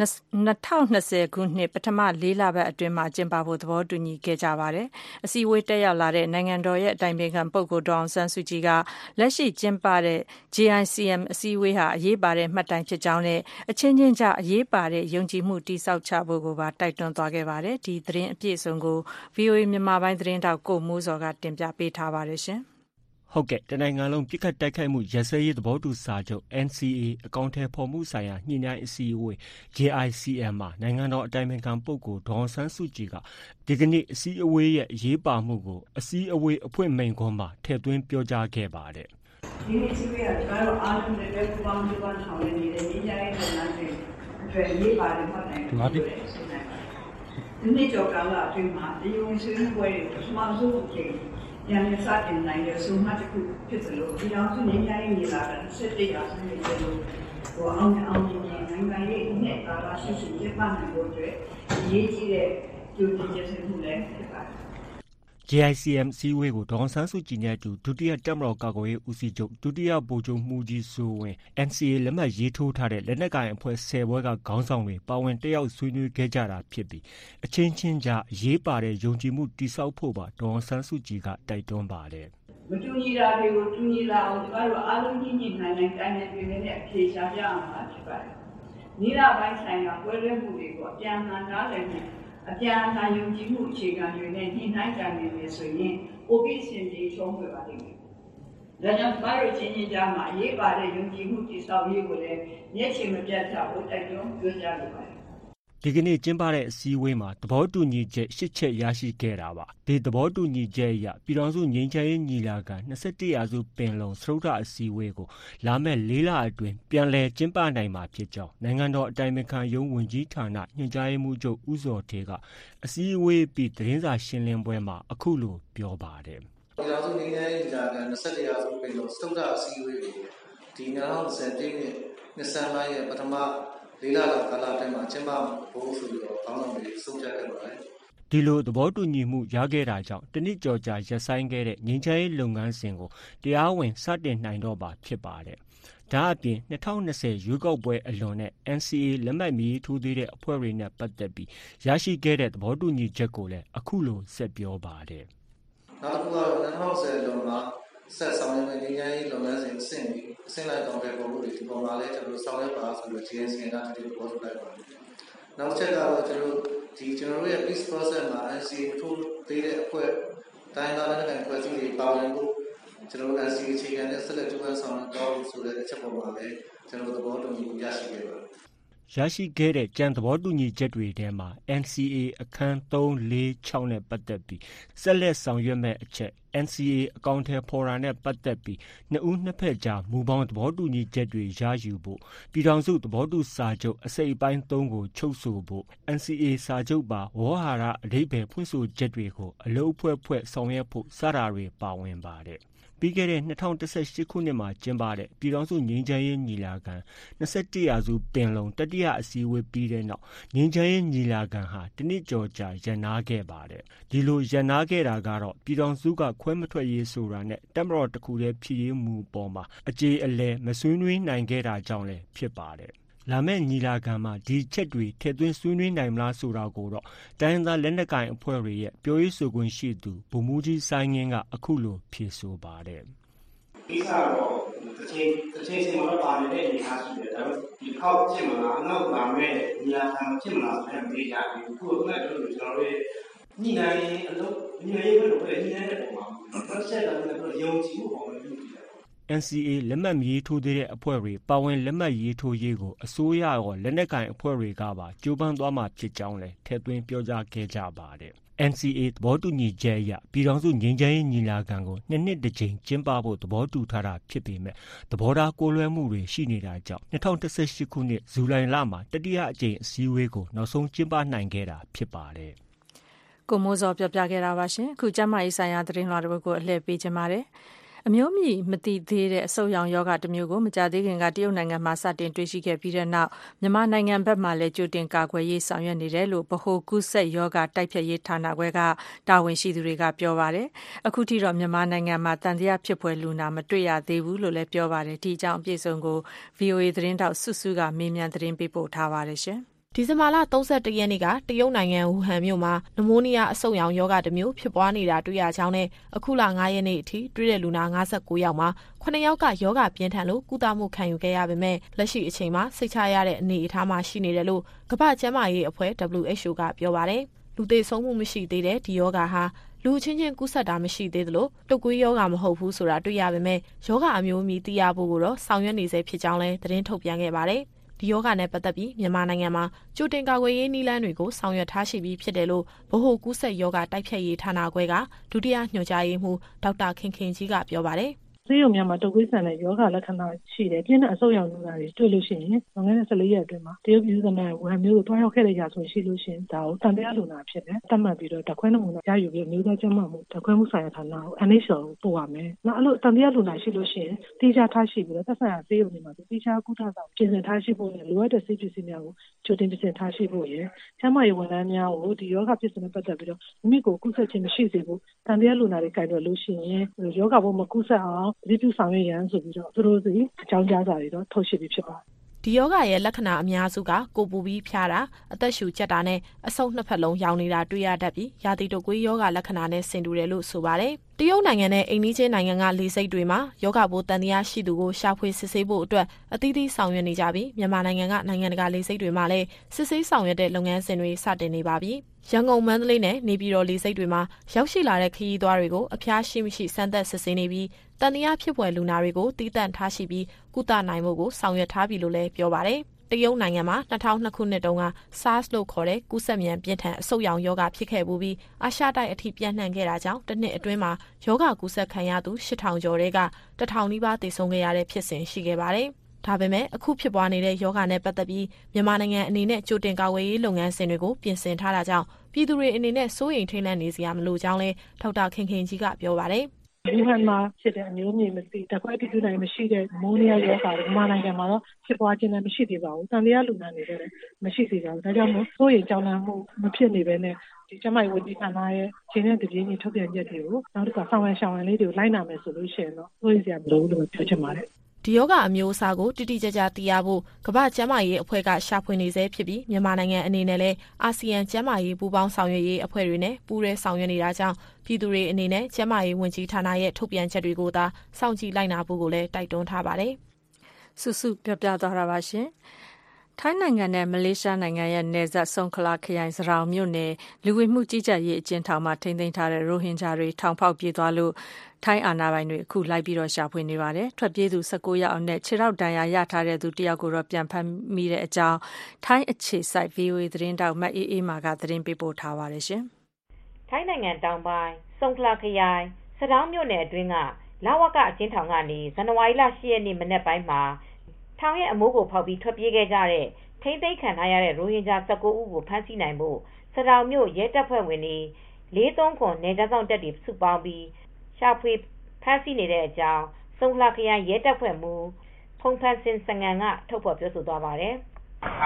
2020ခုနှစ်ပထမ4လပတ်အတွင်းမှာကျင်းပဖို့သဘောတူညီခဲ့ကြပါတယ်။အစည်းအဝေးတက်ရောက်လာတဲ့နိုင်ငံတော်ရဲ့အတိုင်ပင်ခံပုဂ္ဂိုလ်ဒေါ်အောင်ဆန်းစုကြည်ကလက်ရှိကျင်းပတဲ့ JICM အစည်းအဝေးဟာအရေးပါတဲ့မှတ်တိုင်ဖြစ်ကြောင်းနဲ့အချင်းချင်းကြားအရေးပါတဲ့ယုံကြည်မှုတည်ဆောက်ချဖို့ကိုပါတိုက်တွန်းသွားခဲ့ပါတယ်။ဒီသတင်းအပြည့်အစုံကို VOA မြန်မာပိုင်းသတင်းတောက်ကိုမိုးစော်ကတင်ပြပေးထားပါတယ်ရှင်။ဟုတ်ကဲ့တနိုင်ငံလုံးပြစ်ခတ်တိုက်ခိုက်မှုရပ်စဲရေးသဘောတူစာချုပ် NCA အကောင့်ထဲပေါ်မှုဆိုင်ရာညှိနှိုင်းအစည်းအဝေး JICM မှာနိုင်ငံတော်အတိုင်ပင်ခံပုဂ္ဂိုလ်ဒေါ်အောင်ဆန်းစုကြည်ကဒီကနေ့အစည်းအဝေးရဲ့အရေးပါမှုကိုအစည်းအဝေးအဖွင့်မိန့်ခွန်းမှာထည့်သွင်းပြောကြားခဲ့ပါတယ်ဒီနေ့အစည်းအဝေးကကျွန်တော်အားလုံးနဲ့ပူးပေါင်းဆောင်ရွက်နေတဲ့ညီညာရေးလုပ်ငန်းတွေအတွက်ရေးပါတယ်မှတ်နိုင်တယ်ဒီနေ့ကြောကာလအတွင်းမှာဒီဝင်ဆွေးနွေးပွဲတွေပထမဆုံးအကြိမ်ပြန်လည်စတင်နိုင်တဲ့ဆုံးဖြတ်တစ်ခုဖြစ်သလိုဒီအောင်စုငြိမ်းချမ်းရေးညီလာခံ17ရာစုနှစ်ကျလို့အောင်မြင်နိုင်ငံရေးနဲ့ကာလရှိရှိကျင်းပနိုင်ဖို့အတွက်အရေးကြီးတဲ့ကြိုတင်ပြင်ဆင်မှုလည်းဖြစ်ပါတယ် JICM စည်းဝေးကိုဒေါ်အောင်ဆန်းစုကြည်နဲ့အတူဒုတိယတပ်မတော်ကာကွယ်ရေးဦးစီးချုပ်ဒုတိယဗိုလ်ချုပ်မှူးကြီးစိုးဝင်း NCA လက်မှတ်ရေးထိုးထားတဲ့လက်နက်ကိုင်အဖွဲ့10ဘွဲကခေါင်းဆောင်တွေပါဝင်တက်ရောက်ဆွေးနွေးခဲ့ကြတာဖြစ်ပြီးအချင်းချင်းကြားအရေးပါတဲ့ယုံကြည်မှုတည်ဆောက်ဖို့ပါဒေါ်အောင်ဆန်းစုကြည်ကတိုက်တွန်းပါတယ်မတူညီတာတွေကိုတူညီလာအောင်ကျွန်တော်အားလုံးညှိနှိုင်းနိုင်တိုင်းနဲ့ပြည်နဲ့အဖြေရှာပြအောင်ပါဖြစ်ပါတယ်။နိလပိုင်းဆိုင်ရာပွဲလွှဲမှုတွေကိုအပြန်အလှန်နားလည်မှုအပြန်အလှန်ယုံကြည်မှုအခြေခံတွေနဲ့ညှိနှိုင်းကြနေတယ်ဆိုရင် OPCN တွေချုံးပြပါလိမ့်မယ်။ဒါကြောင့်ဘာလို့ချင်းချင်းကြားမှာအရေးပါတဲ့ယုံကြည်မှုတည်ဆောက်ရေးကိုလည်းမျက်ခြေမပြတ်ကြဖို့တိုက်တွန်းပြောကြားလိုပါတယ်ဒီကနေ့ကျင်းပတဲ့အစည်းအဝေးမှာသဘောတူညီချက်၈ချက်ရရှိခဲ့တာပါဒီသဘောတူညီချက်အရပြည်ထောင်စုငြိမ်းချမ်းရေးညီလာခံ21ရာစုပင်လုံစတုတ္ထအစည်းအဝေးကိုလာမယ့်4လအတွင်းပြန်လည်ကျင်းပနိုင်မှာဖြစ်ကြောင်းနိုင်ငံတော်အတိုင်ပင်ခံရုံးဝန်ကြီးဌာနညွှန်ကြားရေးမှူးချုပ်ဦးဇော်ဌေးကအစည်းအဝေးပြီးသတင်းစာရှင်းလင်းပွဲမှာအခုလိုပြောပါတယ်ပြည်ထောင်စုငြိမ်းချမ်းရေးညီလာခံ21ရာစုပင်လုံစတုတ္ထအစည်းအဝေးကိုဒီ2020နှစ်ဆန်းပိုင်းရဲ့ပထမ4လလောက်ကာလအတွင်းမှာကျင်းပဖို့ဆိုပြီးတော့ခေါင်းဆောင်တွေဆုံးဖြတ်ခဲ့ပါတယ်ဒီလိုသဘောတူညီမှုရခဲ့တာကြောင့်တနစ်ကျော်ကြာရပ်ဆိုင်းခဲ့တဲ့ငြိမ်းချမ်းရေးလုပ်ငန်းစဉ်ကိုတရားဝင်စတင်နိုင်တော့ပါဖြစ်ပါတယ်။ဒါအပြင်2020ရွေးကောက်ပွဲအလွန်နဲ့ NCA လက်မှတ်ရေးထိုးသေးတဲ့အဖွဲ့တွေနဲ့ပတ်သက်ပြီးရရှိခဲ့တဲ့သဘောတူညီချက်ကိုလည်းအခုလိုဆက်ပြောပါတယ်။နောက်တစ်ခုကတော့2020လွန်မှာဆက်ဆောင်ရွက်မယ့်ငြိမ်းချမ်းရေးလုပ်ငန်းစဉ်အဆင့်လိုက်ကောင်တဲ့ပုံတွေဒီပုံမှာလည်းကျွန်တော်ဆောင်ရွက်ပါဆိုလို့ GNC ကတည်းကပြောလိုက်ပါတယ်။နောက်ချက်ကတော့ကျွန်တော်ရဲ့ peace process မှာ NCA ထိုးသေးတဲ့အဖွဲ့တိုင်းသားလက်နက်ကိုင်ဖွဲ့စည်းတွေပါဝင်ဖို့ကျွန်တော် NCA အခြေခံတဲ့ဆက်လက်ကြိုးပမ်းဆောင်ရွက်တော့ဆိုတဲ့အချက်ပေါ်မှာလည်းကျွန်တော်သဘောတူညီမှုရရှိခဲ့ပါတယ်ရရှိခဲ့တဲ့ကြံသဘောတူညီချက်တွေထဲမှာ NCA အခန်း3, 4, 6နဲ့ပတ်သက်ပြီးဆက်လက်ဆောင်ရွက်မဲ့အချက် NCA အကောင့်ထဲဖော်တာနဲ့ပတ်သက်ပြီးနှစ်ဦးနှစ်ဖက်ကြားမူပေါင်းသဘောတူညီချက်တွေရယူဖို့ပြည်ထောင်စုသဘောတူစာချုပ်အစိပ်အပိုင်း3ကိုချုပ်ဆိုဖို့ NCA စာချုပ်ပါဝေါဟာရအဓိပ္ပာယ်ဖွင့်ဆိုချက်တွေကိုအလုပ်ဖွဲ့ဆောင်ရွက်ဖို့စတာတွေပါဝင်ပါတယ်ပြီးခဲ့တဲ့2018ခုနှစ်မှာကျင်းပတဲ့ပြည်ထောင်စုငြိမ်းချမ်းရေးညီလာခံ21ရာစုပင်လုံတတိယအစည်းအဝေးပြီးတဲ့နောက်ငြိမ်းချမ်းရေးညီလာခံဟာတနစ်ကျော်ကြာရပ်နားခဲ့ပါတယ်ဒီလိုရပ်နားခဲ့တာကတော့ပြည်ထောင်စုကခွဲမထွက်ရေးဆိုတာနဲ့တပ်မတော်တစ်ခုတည်းဖြစ်ရေးမူပေါ်မှာအကြေအလဲမဆွေးနွေးနိုင်ခဲ့တာကြောင့်လည်းဖြစ်ပါတယ်လာမယ့်ညီလာခံမှာဒီချက်တွေထည့်သွင်းဆွေးနွေးနိုင်မလားဆိုတာကိုတော့တိုင်းသားလက်နက်ကိုင်အဖွဲ့တွေရဲ့ပြောရေးဆိုခွင့်ရှိသူဗိုလ်မှူးကြီးစိုင်းငင်းကအခုလိုဖြေဆိုပါတယ်။ဒီစားတော့တစ်ချိန်စီမှာပါနေတဲ့အနေအထားရှိတယ်ဒါပေမဲ့ဒီခေါက်ဖြစ်မလားနောက်လာမယ့်ညီလာခံဖြစ်မလားဆိုတဲ့မေးကြတယ်အခုကကျွန်တော်တို့ညှိနှိုင်းအလုပ်ညှိနှိုင်းရေးဘက်ကိုညှိနှိုင်းတဲ့ပုံမှာတစ်ချက်လာတဲ့ယုံကြည်မှုပေါ်မှာပြုကြည့်တယ် NCA လက်မှတ်ရေးထိုးသေးတဲ့အဖွဲ့တွေပါဝင်လက်မှတ်ရေးထိုးရေးကိုအစိုးရရောလက်နက်ကိုင်အဖွဲ့တွေကပါကြိုးပမ်းသွားမှာဖြစ်ကြောင်းလည်းထည့်သွင်းပြောကြားခဲ့ကြပါတယ်။ NCA သဘောတူညီချက်အရပြည်ထောင်စုငြိမ်းချမ်းရေးညီလာခံကိုနှစ်တစ်ကြိမ်ကျင်းပဖို့သဘောတူထားတာဖြစ်ပေမဲ့သဘောထားကွဲလွဲမှုတွေရှိနေတာကြောင့်2018ခုနှစ်ဇူလိုင်လမှာတတိယအကြိမ်အစည်းအဝေးကိုနောက်ဆုံးကျင်းပနိုင်ခဲ့တာဖြစ်ပါတယ်။ကိုမိုးစောပြောပြခဲ့တာပါရှင်။အခုကျမရေးဆိုင်ရာသတင်းလွှာတစ်ပုဒ်ကိုအလှည့်ပေးချင်ပါတယ်။အမျိုးမြည်မသိသေးတဲ့အဆုတ်ရောင်ယောဂတစ်မျိုးကိုမကြာသေးခင်ကတရုတ်နိုင်ငံမှာစတင်တွေ့ရှိခဲ့ပြီးတဲ့နောက်မြန်မာနိုင်ငံဘက်မှလည်းကြိုတင်ကာကွယ်ရေးဆောင်ရွက်နေတယ်လို့ဗဟိုကူးစက်ယောဂတိုက်ဖျက်ရေးဌာနခွဲကတာဝန်ရှိသူတွေကပြောပါတယ်။အခုထိတော့မြန်မာနိုင်ငံမှာတန်တရားဖြစ်ဖွယ်လူနာမတွေ့ရသေးဘူးလို့လည်းပြောပါတယ်။ဒီအကြောင်းအပြည့်စုံကို VOA သတင်းတောက်စုစုကမေးမြန်းသတင်းပေးပို့ထားပါတယ်ရှင်။ဒီဇင်ဘာလ31ရက်နေ့ကတရုတ်နိုင်ငံဝူဟန်မြို့မှာနမိုးနီးယားအဆုတ်ရောင်ယောဂတစ်မျိုးဖြစ်ပွားနေတာတွေ့ရကြောင်းနဲ့အခုလ9ရက်နေ့အထိတွေ့တဲ့လူနာ59ယောက်မှာ9ယောက်ကယောဂပြင်းထန်လို့ကုသမှုခံယူခဲ့ရပေမဲ့လက်ရှိအချိန်မှာစိတ်ချရတဲ့အနေအထားမှာရှိနေတယ်လို့ကမ္ဘာ့ကျန်းမာရေးအဖွဲ့ WHO ကပြောပါတယ်။လူသေဆုံးမှုမရှိသေးတဲ့ဒီယောဂဟာလူချင်းချင်းကူးစက်တာမရှိသေးသလိုတုပ်ကွေးယောဂမဟုတ်ဘူးဆိုတာတွေ့ရပေမဲ့ယောဂအမျိုးအမည်သိရဖို့ကိုတော့ဆောင်ရွက်နေစေဖြစ်ကြောင်းလည်းသတင်းထုတ်ပြန်ခဲ့ပါတယ်။ဒီယောဂနဲ့ပတ်သက်ပြီးမြန်မာနိုင်ငံမှာကြိုတင်ကာကွယ်ရေးနည်းလမ်းတွေကိုဆောင်ရွက်ထားရှိပြီးဖြစ်တယ်လို့ဗဟိုကူးစက်ယောဂတိုက်ဖျက်ရေးဌာနခွဲကဒုတိယညွှန်ကြားရေးမှူးဒေါက်တာခင်ခင်ကြီးကပြောပါတယ်ဆေးရုံများမှာတုပ်ကွေးဆန်တဲ့ယောဂလက္ခဏာရှိတယ်။ပြင်းတဲ့အဆုတ်ရောင်လူနာတွေတွေ့လို့ရှိရင်လွန်ခဲ့တဲ့14ရက်အတွင်းမှာတရုတ်ပြည်သူ့နိုင်ငံဝူဟန်မြို့ကိုတွားရောက်ခဲ့တဲ့ရာဆိုရှိလို့ရှိရင်ဒါကိုတန်တရားလူနာဖြစ်တယ်။သတ်မှတ်ပြီးတော့ဓာတ်ခွဲနမူနာရယူပြီးမျိုးသားကျန်းမာမှုဓာတ်ခွဲမှုဆိုင်ရာဌာနကို NHL ကိုပို့ရမယ်။နောက်အဲ့လိုတန်တရားလူနာရှိလို့ရှိရင်တိကျထားရှိပြီးတော့သက်ဆိုင်ရာဆေးရုံတွေမှာတိကျကုသဆောင်ပြင်ဆင်ထားရှိဖို့နဲ့လိုအပ်တဲ့ဆေးပစ္စည်းများကိုကြိုတင်ပြင်ဆင်ထားရှိဖို့ရယ်ကျန်းမာရေးဝန်ထမ်းများကိုဒီယောဂဖြစ်စဉ်နဲ့ပတ်သက်ပြီးတော့မိမိကိုကုသခြင်းမရှိစေဖို့တန်တရားလူနာတွေကင်တွယ်လို့ရှိရင်ယောဂဘုံမကုသအောင်ဒီပြုဆောင်ရွက်ရန်ဆိုပြီးတော့သူတို့စီအကြောင်းကြားစာတွေတော့ထုတ်ရှိပြီးဖြစ်ပါတယ်ဒီယောဂရဲ့လက္ခဏာအများစုကကိုပူပြီးဖျားတာအသက်ရှူကျက်တာနဲ့အဆုတ်နှစ်ဖက်လုံးရောင်နေတာတွေ့ရတတ်ပြီးရာသီတုပ်ကွေးယောဂလက္ခဏာနဲ့ဆင်တူတယ်လို့ဆိုပါတယ်တရုတ်နိုင်ငံနဲ့အိန္ဒိယနိုင်ငံကလေဆိပ်တွေမှာယောဂပိုးတန်တရားရှိသူကိုရှာဖွေစစ်ဆေးဖို့အတွက်အသီးသီးဆောင်ရွက်နေကြပြီးမြန်မာနိုင်ငံကနိုင်ငံတကာလေဆိပ်တွေမှာလည်းစစ်ဆေးဆောင်ရွက်တဲ့လုပ်ငန်းစဉ်တွေစတင်နေပါပြီရန်ကုန်မန္တလေးနဲ့နေပြည်တော်လေဆိပ်တွေမှာရောက်ရှိလာတဲ့ခရီးသွားတွေကိုအဖျားရှိမရှိစမ်းသပ်စစ်ဆေးနေပြီးတန်တရားဖြစ်ပွယ်လူနာတွေကိုတီးတန့်ထားရှိပြီးကုသနိုင်မှုကိုဆောင်ရွက်ထားပြီလို့လည်းပြောပါတယ်တရုတ်နိုင်ငံမှာ2002ခုနှစ်တုန်းက SARS လို့ခေါ်တဲ့ကူးစက်မြန်ပြင်းထန်အဆုတ်ရောင်ရောဂါဖြစ်ခဲ့ပြီးအာရှတိုက်အထိပြန့်နှံ့ခဲ့တာကြောင့်တစ်နှစ်အတွင်းမှာရောဂါကူးစက်ခံရသူ 8,000 ကျော်တွေက1,000 နီးပါးသေဆုံးခဲ့ရတဲ့ဖြစ်စဉ်ရှိခဲ့ပါတယ်။ဒါပေမဲ့အခုဖြစ်ပွားနေတဲ့ရောဂါနဲ့ပတ်သက်ပြီးမြန်မာနိုင်ငံအနေနဲ့ကြိုတင်ကာကွယ်ရေးလုပ်ငန်းစဉ်တွေကိုပြင်ဆင်ထားတာကြောင့်ပြည်သူတွေအနေနဲ့စိုးရိမ်ထိတ်လန့်နေစရာမလိုကြောင်းလဲဒေါက်တာခင်ခင်ကြီးကပြောပါတယ်။ဝူဟန်မှာဖြစ်တဲ့အမျိုးအမည်မသိဓာတ်ခွဲအတည်ပြုနိုင်မရှိတဲ့မိုးနီးယားရောဂါတွေမြန်မာနိုင်ငံမှာတော့ဖြစ်ပွားခြင်းလည်းမရှိသေးပါဘူး။တန်တရားလူနာတွေလည်းမရှိသေးပါဘူး။ဒါကြောင့်မို့စိုးရိမ်ကြောက်လန့်မှုမဖြစ်နေဘဲနဲ့ဒီကျမကြီးဝန်ကြီးဌာနရဲ့ခြေနဲ့တပြေးညီထုတ်ပြန်ချက်တွေကိုနောက်တစ်ခါဆောင်ရန်ရှောင်ရန်လေးတွေကိုလိုက်နာမယ်ဆိုလို့ရှိရင်တော့စိုးရိမ်စရာမလိုဘူးလို့ပြောချင်ပါတယ်။ဒီယောဂအမျိုးအစားကိုတိတိကျကျသိရဖို့ကမ္ဘာ့ကျန်းမာရေးအဖွဲ့ကရှာဖွေနေဆဲဖြစ်ပြီးမြန်မာနိုင်ငံအနေနဲ့လည်းအာဆီယံကျန်းမာရေးပူးပေါင်းဆောင်ရွက်ရေးအဖွဲ့တွေနဲ့ပူးရဲဆောင်ရွက်နေတာကြောင့်ပြည်သူတွေအနေနဲ့ကျန်းမာရေးဝန်ကြီးဌာနရဲ့ထုတ်ပြန်ချက်တွေကိုသာစောင့်ကြည့်လိုက်နာဖို့ကိုလည်းတိုက်တွန်းထားပါတယ်။စုစုပြောပြသွားတာပါရှင်။ထိုင်းနိုင်ငံနဲ့မလေးရှားနိုင်ငံရဲ့နယ်စပ်ဆုံခလာခရိုင်စရောင်မြို့နယ်လူဝင်မှုကြီးကြပ်ရေးအကျဉ်းထောင်မှာထိန်းသိမ်းထားတဲ့ရိုဟင်ဂျာတွေထောင်ဖောက်ပြေးသွားလို့ထိုင်းအာဏာပိုင်တွေအခုလိုက်ပြီးရှာဖွေနေပါတယ်။ထွက်ပြေးသူ19ယောက်နဲ့ခြေထောက်ဒဏ်ရာရထားတဲ့သူ1ယောက်ကိုတော့ပြန်ဖမ်းမိတဲ့အကြောင်းထိုင်းအခြေစိုက် VOA သတင်းတောက်မအေးအေးမာကသတင်းပေးပို့ထားပါတယ်ရှင်။ထိုင်းနိုင်ငံတောင်ပိုင်းဆုံခလာခရိုင်စရောင်မြို့နယ်အတွင်းကလဝကအကျဉ်းထောင်ကနေဇန်နဝါရီလ10ရက်နေ့မနက်ပိုင်းမှာထောင်ရဲ့အမိုးကိုဖောက်ပြီးထွက်ပြေးခဲ့ကြတဲ့ထိန်းသိမ်းခံထားရတဲ့ရိုဟင်ဂျာ19ဦးကိုဖမ်းဆီးနိုင်ဖို့စရောင်မြို့ရဲတပ်ဖွဲ့ဝင်တွေ439နယ်ခြားစောင့်တပ်တွေစုပေါင်းပြီးရှာဖွေဖမ်းဆီးနေတဲ့အကြောင်းဆုံခလာခရိုင်ရဲတပ်ဖွဲ့မှူးဖုန်ဖန်စင်စငန်ကထုတ်ဖော်ပြောဆိုသွားပါတယ်။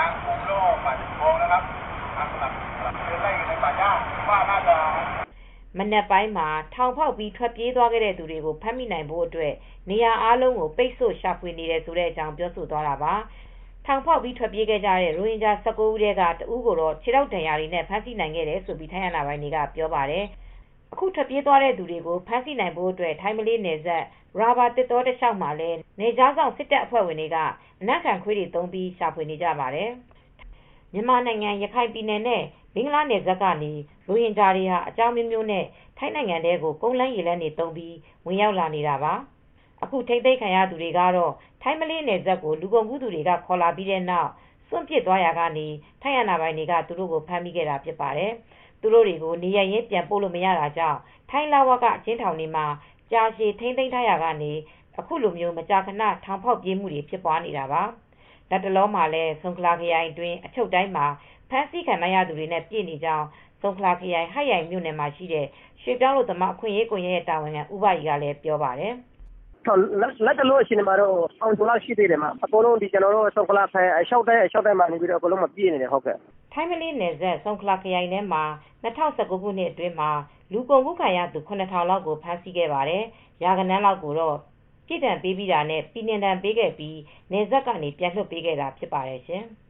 မနက်ပိုင်းမှာထောင်ဖောက်ပြီးထွက်ပြေးသွားခဲ့တဲ့သူတွေကိုဖမ်းမိနိုင်ဖို့အတွက်နေရာအားလုံးကိုပိတ်ဆို့ရှာဖွေနေတယ်ဆိုတဲ့အကြောင်းပြောဆိုသွားတာပါ။ထောင်ဖောက်ပြီးထွက်ပြေးခဲ့ကြတဲ့ရိုဟင်ဂျာ19ဦးထဲကတဦးကိုတော့ခြေထောက်ဒဏ်ရာတွေနဲ့ဖမ်းဆီးနိုင်ခဲ့တယ်ဆိုပြီးထိုင်းအာဏာပိုင်တွေကပြောပါတယ်။အခုထွက်ပြေးသွားတဲ့သူတွေကိုဖမ်းဆီးနိုင်ဖို့အတွက်ထိုင်းမလေးနယ်စပ်ရာဘာတစ်တောတစ်လျှောက်မှာလည်းနေကြားဆောင်စစ်တပ်အဖွဲ့ဝင်တွေကအနက်ခံခွေးတွေသုံးပြီးရှာဖွေနေကြပါတယ်။မြန်မာနိုင်ငံရခိုင်ပြည်နယ်နဲ့ဘင်္ဂလားနယ်စပ်ကနေရိုဟင်ဂျာတွေဟာအကြောင်းမျိုးမျိုးနဲ့ထိုင်းနိုင်ငံထဲကိုကုန်းလမ်းရေလမ်းတွေသုံးပြီးဝင်ရောက်လာနေတာပါ။အခုထိန်းသိမ်းခံရသူတွေကတော့ထိုင်းမလေးနယ်စပ်ကိုလူကုန်ကူးသူတွေကခေါ်လာပြီးတဲ့နောက်စွန့်ပစ်သွားရာကနေထိုင်းအာဏာပိုင်တွေကသူတို့ကိုဖမ်းမိခဲ့တာဖြစ်ပါတယ်။သူတို့တွေကိုနေရရင်ပြန်ပို့လို့မရတာကြောင့်ထိုင်းလဝကအကျဉ်းထောင်တွေမှာကြာရှည်ထိန်းသိမ်းထားရာကနေအခုလိုမျိုးမကြာခဏထောင်ဖောက်ပြေးမှုတွေဖြစ်ပွားနေတာပါ။လက်တလုံးမှာလည်းဆုံခလာခရိုင်အတွင်းအချုပ်တိုင်းမှာဖမ်းဆီးခံရသူတွေနဲ့ပြည့်နေကြောင်းဆုံခလာခရိုင်ဟတ်ရိုင်မြို့နယ်မှာရှိတဲ့ရွှေပြောင်းလို့သမားအခွင့်အရေးကွန်ရက်ရဲ့တာဝန်ခံဦးဘကြီးကလည်းပြောပါတယ်လက်တလို့အချိန်မှာတော့အောင်ကျော်လောက်ရှိသေးတယ်မှာအကုန်လုံးဒီကျွန်တော်တို့ဆုံခလာခရိုင်အလျှောက်တိုင်းမှာနေပြီးတော့အကုန်လုံးမပြည့်နေတယ်ဟုတ်ကဲ့ထိုင်းမလေးနယ်စပ်ဆုံခလာခရိုင်ထဲမှာ2019ခုနှစ်အတွင်းမှာလူကုန်ကူးခံရသူ 9,000 လောက်ကိုဖမ်းဆီးခဲ့ပါတယ်။ရာဂဏန်းလောက်ကိုတော့ပြည်ထံပေးပြီးတာနဲ့ပြည်နှင်တံပေးခဲ့ပြီးနယ်စပ်ကနေပြန်လွှတ်ပေးခဲ့တာဖြစ်ပါတယ်ရှင်။